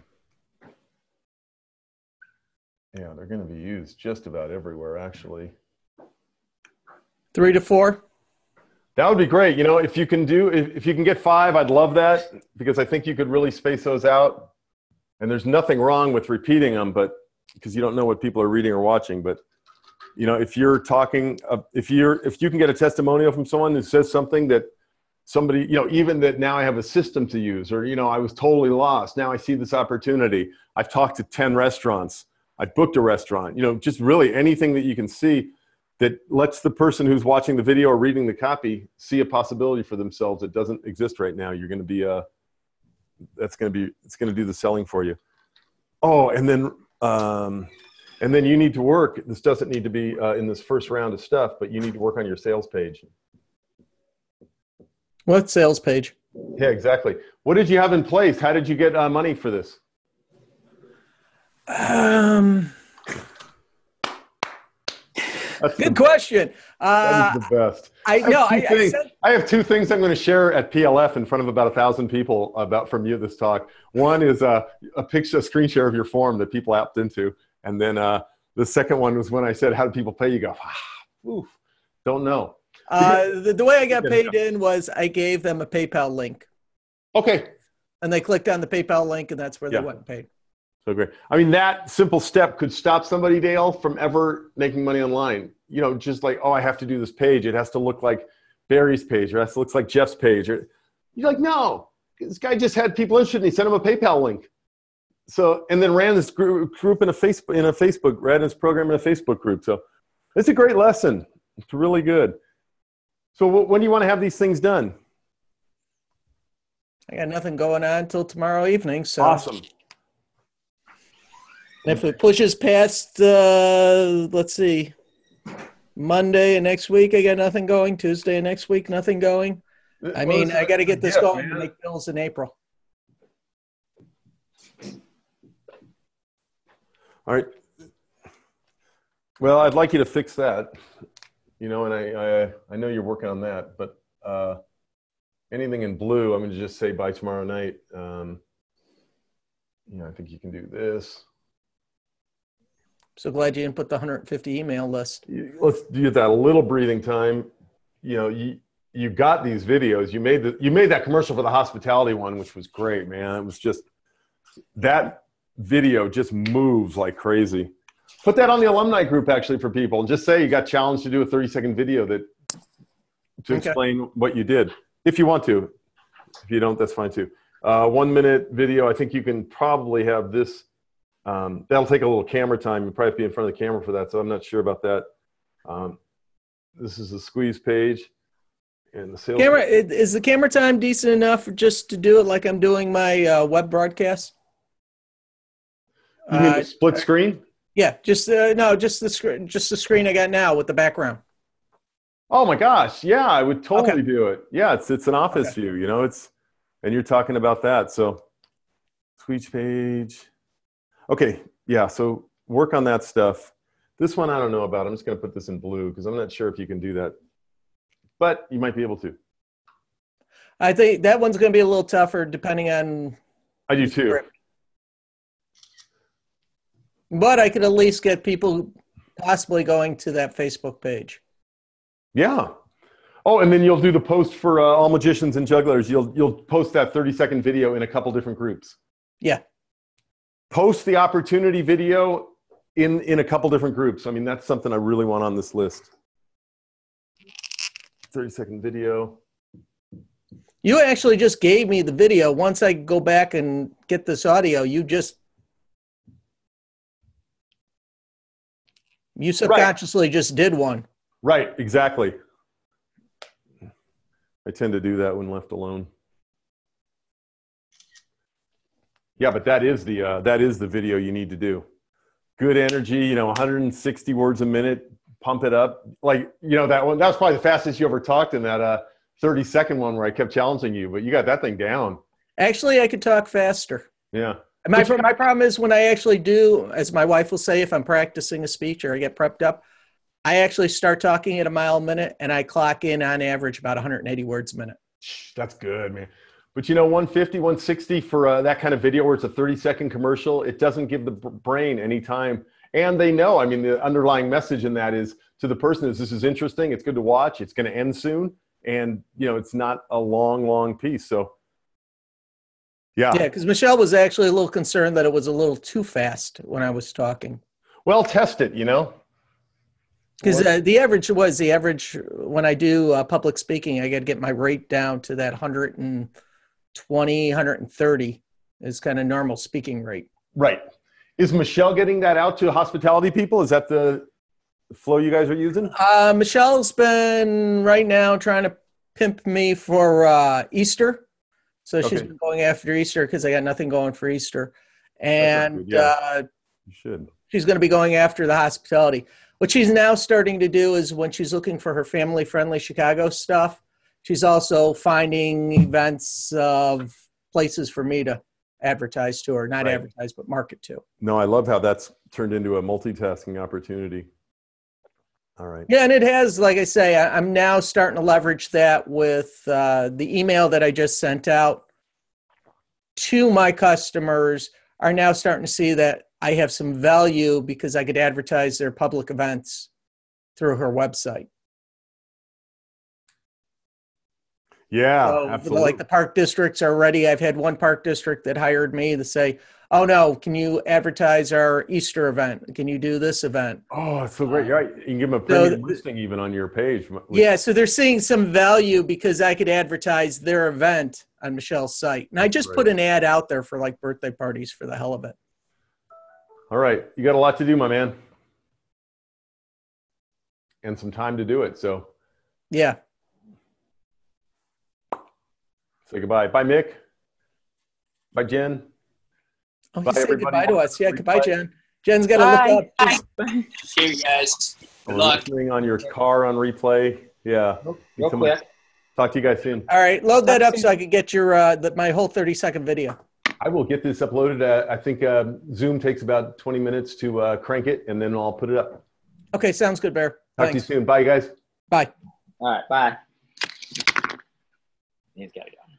yeah, they're going to be used just about everywhere, actually. Three to four? That would be great. You know, if you can do, if, if you can get five, I'd love that, because I think you could really space those out. And there's nothing wrong with repeating them, but because you don't know what people are reading or watching. But, you know, if you're talking, uh, if you're, if you can get a testimonial from someone who says something that somebody, you know, even that now I have a system to use, or, you know, I was totally lost. Now I see this opportunity. I've talked to ten restaurants. I booked a restaurant, you know, just really anything that you can see that lets the person who's watching the video or reading the copy see a possibility for themselves that doesn't exist right now. You're going to be, uh, that's going to be, it's going to do the selling for you. Oh, and then, um, and then you need to work. This doesn't need to be uh, in this first round of stuff, but you need to work on your sales page. What sales page? Yeah, exactly. What did you have in place? How did you get uh, money for this? Um, That's good the, question. Uh, that is the best. I have know. two I, I, things- said, I have two things I'm going to share at P L F in front of about a thousand people about from you this talk. One is uh, a picture, a screen share of your form that people opt into, and then uh, the second one was when I said, "How do people pay?" You go, ah, oof, don't know. uh, the, the way I got paid in was I gave them a PayPal link, Okay, and they clicked on the PayPal link, and that's where Yeah. they went and paid. so great. I mean, that simple step could stop somebody, Dale, from ever making money online. You know, just like, oh, I have to do this page. It has to look like Barry's page, or it has to look like Jeff's page. Or you're like, no, this guy just had people interested, and he sent him a PayPal link. So, and then ran this group, group in a Facebook in a Facebook, ran this program in a Facebook group. So, it's a great lesson. It's really good. So, wh- when do you want to have these things done? I got nothing going on until tomorrow evening. So Awesome. And if it pushes past, uh, let's see, Monday and next week, I got nothing going. Tuesday and next week, nothing going. I mean, I got to get this Yeah, going to man. make bills in April. All right. Well, I'd like you to fix that, you know, and I, I, I know you're working on that, but uh, anything in blue, I'm going to just say by tomorrow night. Um, you know, I think you can do this. So glad you didn't put the one hundred fifty email list. You- Let's give that a little breathing time. You know, you, you got these videos. You made the, you made that commercial for the hospitality one, which was great, man. It was just, that video just moves like crazy. Put that on the alumni group actually for people. Just say you got challenged to do a thirty second video that to Okay. explain what you did. If you want to. If you don't, that's fine too. Uh, one minute video. I think you can probably have this. Um, that'll take a little camera time. You'll probably have to be in front of the camera for that. So I'm not sure about that. Um, this is the squeeze page. And the sales Camera, i- is the camera time decent enough just to do it like I'm doing my uh, web broadcast? You mean Uh, the split screen? yeah, just uh, no, just the screen, just the screen I got now with the background. Oh my gosh, yeah, I would totally Okay. do it. Yeah, it's it's an office Okay. view, you know. It's and you're talking about that. So, speech page. Okay, yeah. So work on that stuff. This one I don't know about. I'm just going to put this in blue because I'm not sure if you can do that, but you might be able to. I think that one's going to be a little tougher depending on. I do too. But I could at least get people possibly going to that Facebook page. Yeah. Oh, and then you'll do the post for uh, all magicians and jugglers. You'll you'll post that thirty second video in a couple different groups. Yeah. Post the opportunity video in in a couple different groups. I mean, that's something I really want on this list. thirty second video. You actually just gave me the video. Once I go back and get this audio, you just you subconsciously just did one. Right, exactly. I tend to do that when left alone. Yeah, but that is the uh, that is the video you need to do. Good energy, you know, one hundred sixty words a minute. Pump it up, like you know that one. That was probably the fastest you ever talked in that uh, thirty second one where I kept challenging you. But you got that thing down. Actually, I could talk faster. Yeah. My my problem is when I actually do, as my wife will say, if I'm practicing a speech or I get prepped up, I actually start talking at a mile a minute, and I clock in on average about one hundred eighty words a minute. That's good, man. But you know, one fifty, one sixty for uh, that kind of video where it's a thirty second commercial, it doesn't give the b- brain any time. And they know, I mean, the underlying message in that is to the person is this is interesting. It's good to watch. It's going to end soon. And, you know, it's not a long, long piece. So, yeah. Yeah, because Michelle was actually a little concerned that it was a little too fast when I was talking. Well, test it, you know. Because uh, the average was the average when I do uh, public speaking, I got to get my rate down to that one hundred twenty, one hundred thirty is kind of normal speaking rate. Right. Is Michelle getting that out to hospitality people? Is that the flow you guys are using? Uh, Michelle's been right now trying to pimp me for uh, Easter. So she's Okay. been going after Easter because I got nothing going for Easter. And good, yeah. uh, You should. she's going to be going after the hospitality. What she's now starting to do is when she's looking for her family-friendly Chicago stuff, she's also finding events of places for me to advertise to her. Not Right. advertise, but market to. No, I love how that's turned into a multitasking opportunity. All right. Yeah, and it has, like I say, I, I'm now starting to leverage that with uh, the email that I just sent out to my customers are now starting to see that I have some value because I could advertise their public events through her website. Yeah, So, absolutely. like the park districts are ready. I've had one park district that hired me to say, oh no, can you advertise our Easter event? Can you do this event? Oh, it's so great. You're right. You can give them a So premium th- listing even on your page. Yeah, so they're seeing some value because I could advertise their event on Michelle's site. And I just put Right. an ad out there for like birthday parties for the hell of it. All right. You got a lot to do, my man. And some time to do it. So Yeah. say goodbye. Bye, Mick. Bye, Jen. Oh, Bye, he said everybody. goodbye to us. Yeah, goodbye, Bye. Jen. Jen's got to look up. She's- See you guys. Good Or luck. listening on your car on replay. Yeah. Real Come- quick. Talk to you guys soon. All right, load that up so I could get your uh, the, my whole thirty second video. I will get this uploaded. Uh, I think uh, Zoom takes about twenty minutes to uh, crank it, and then I'll put it up. Okay, sounds good, Bear. Talk to you Thanks. soon. Bye, guys. Bye. All right. Bye. He's got to go.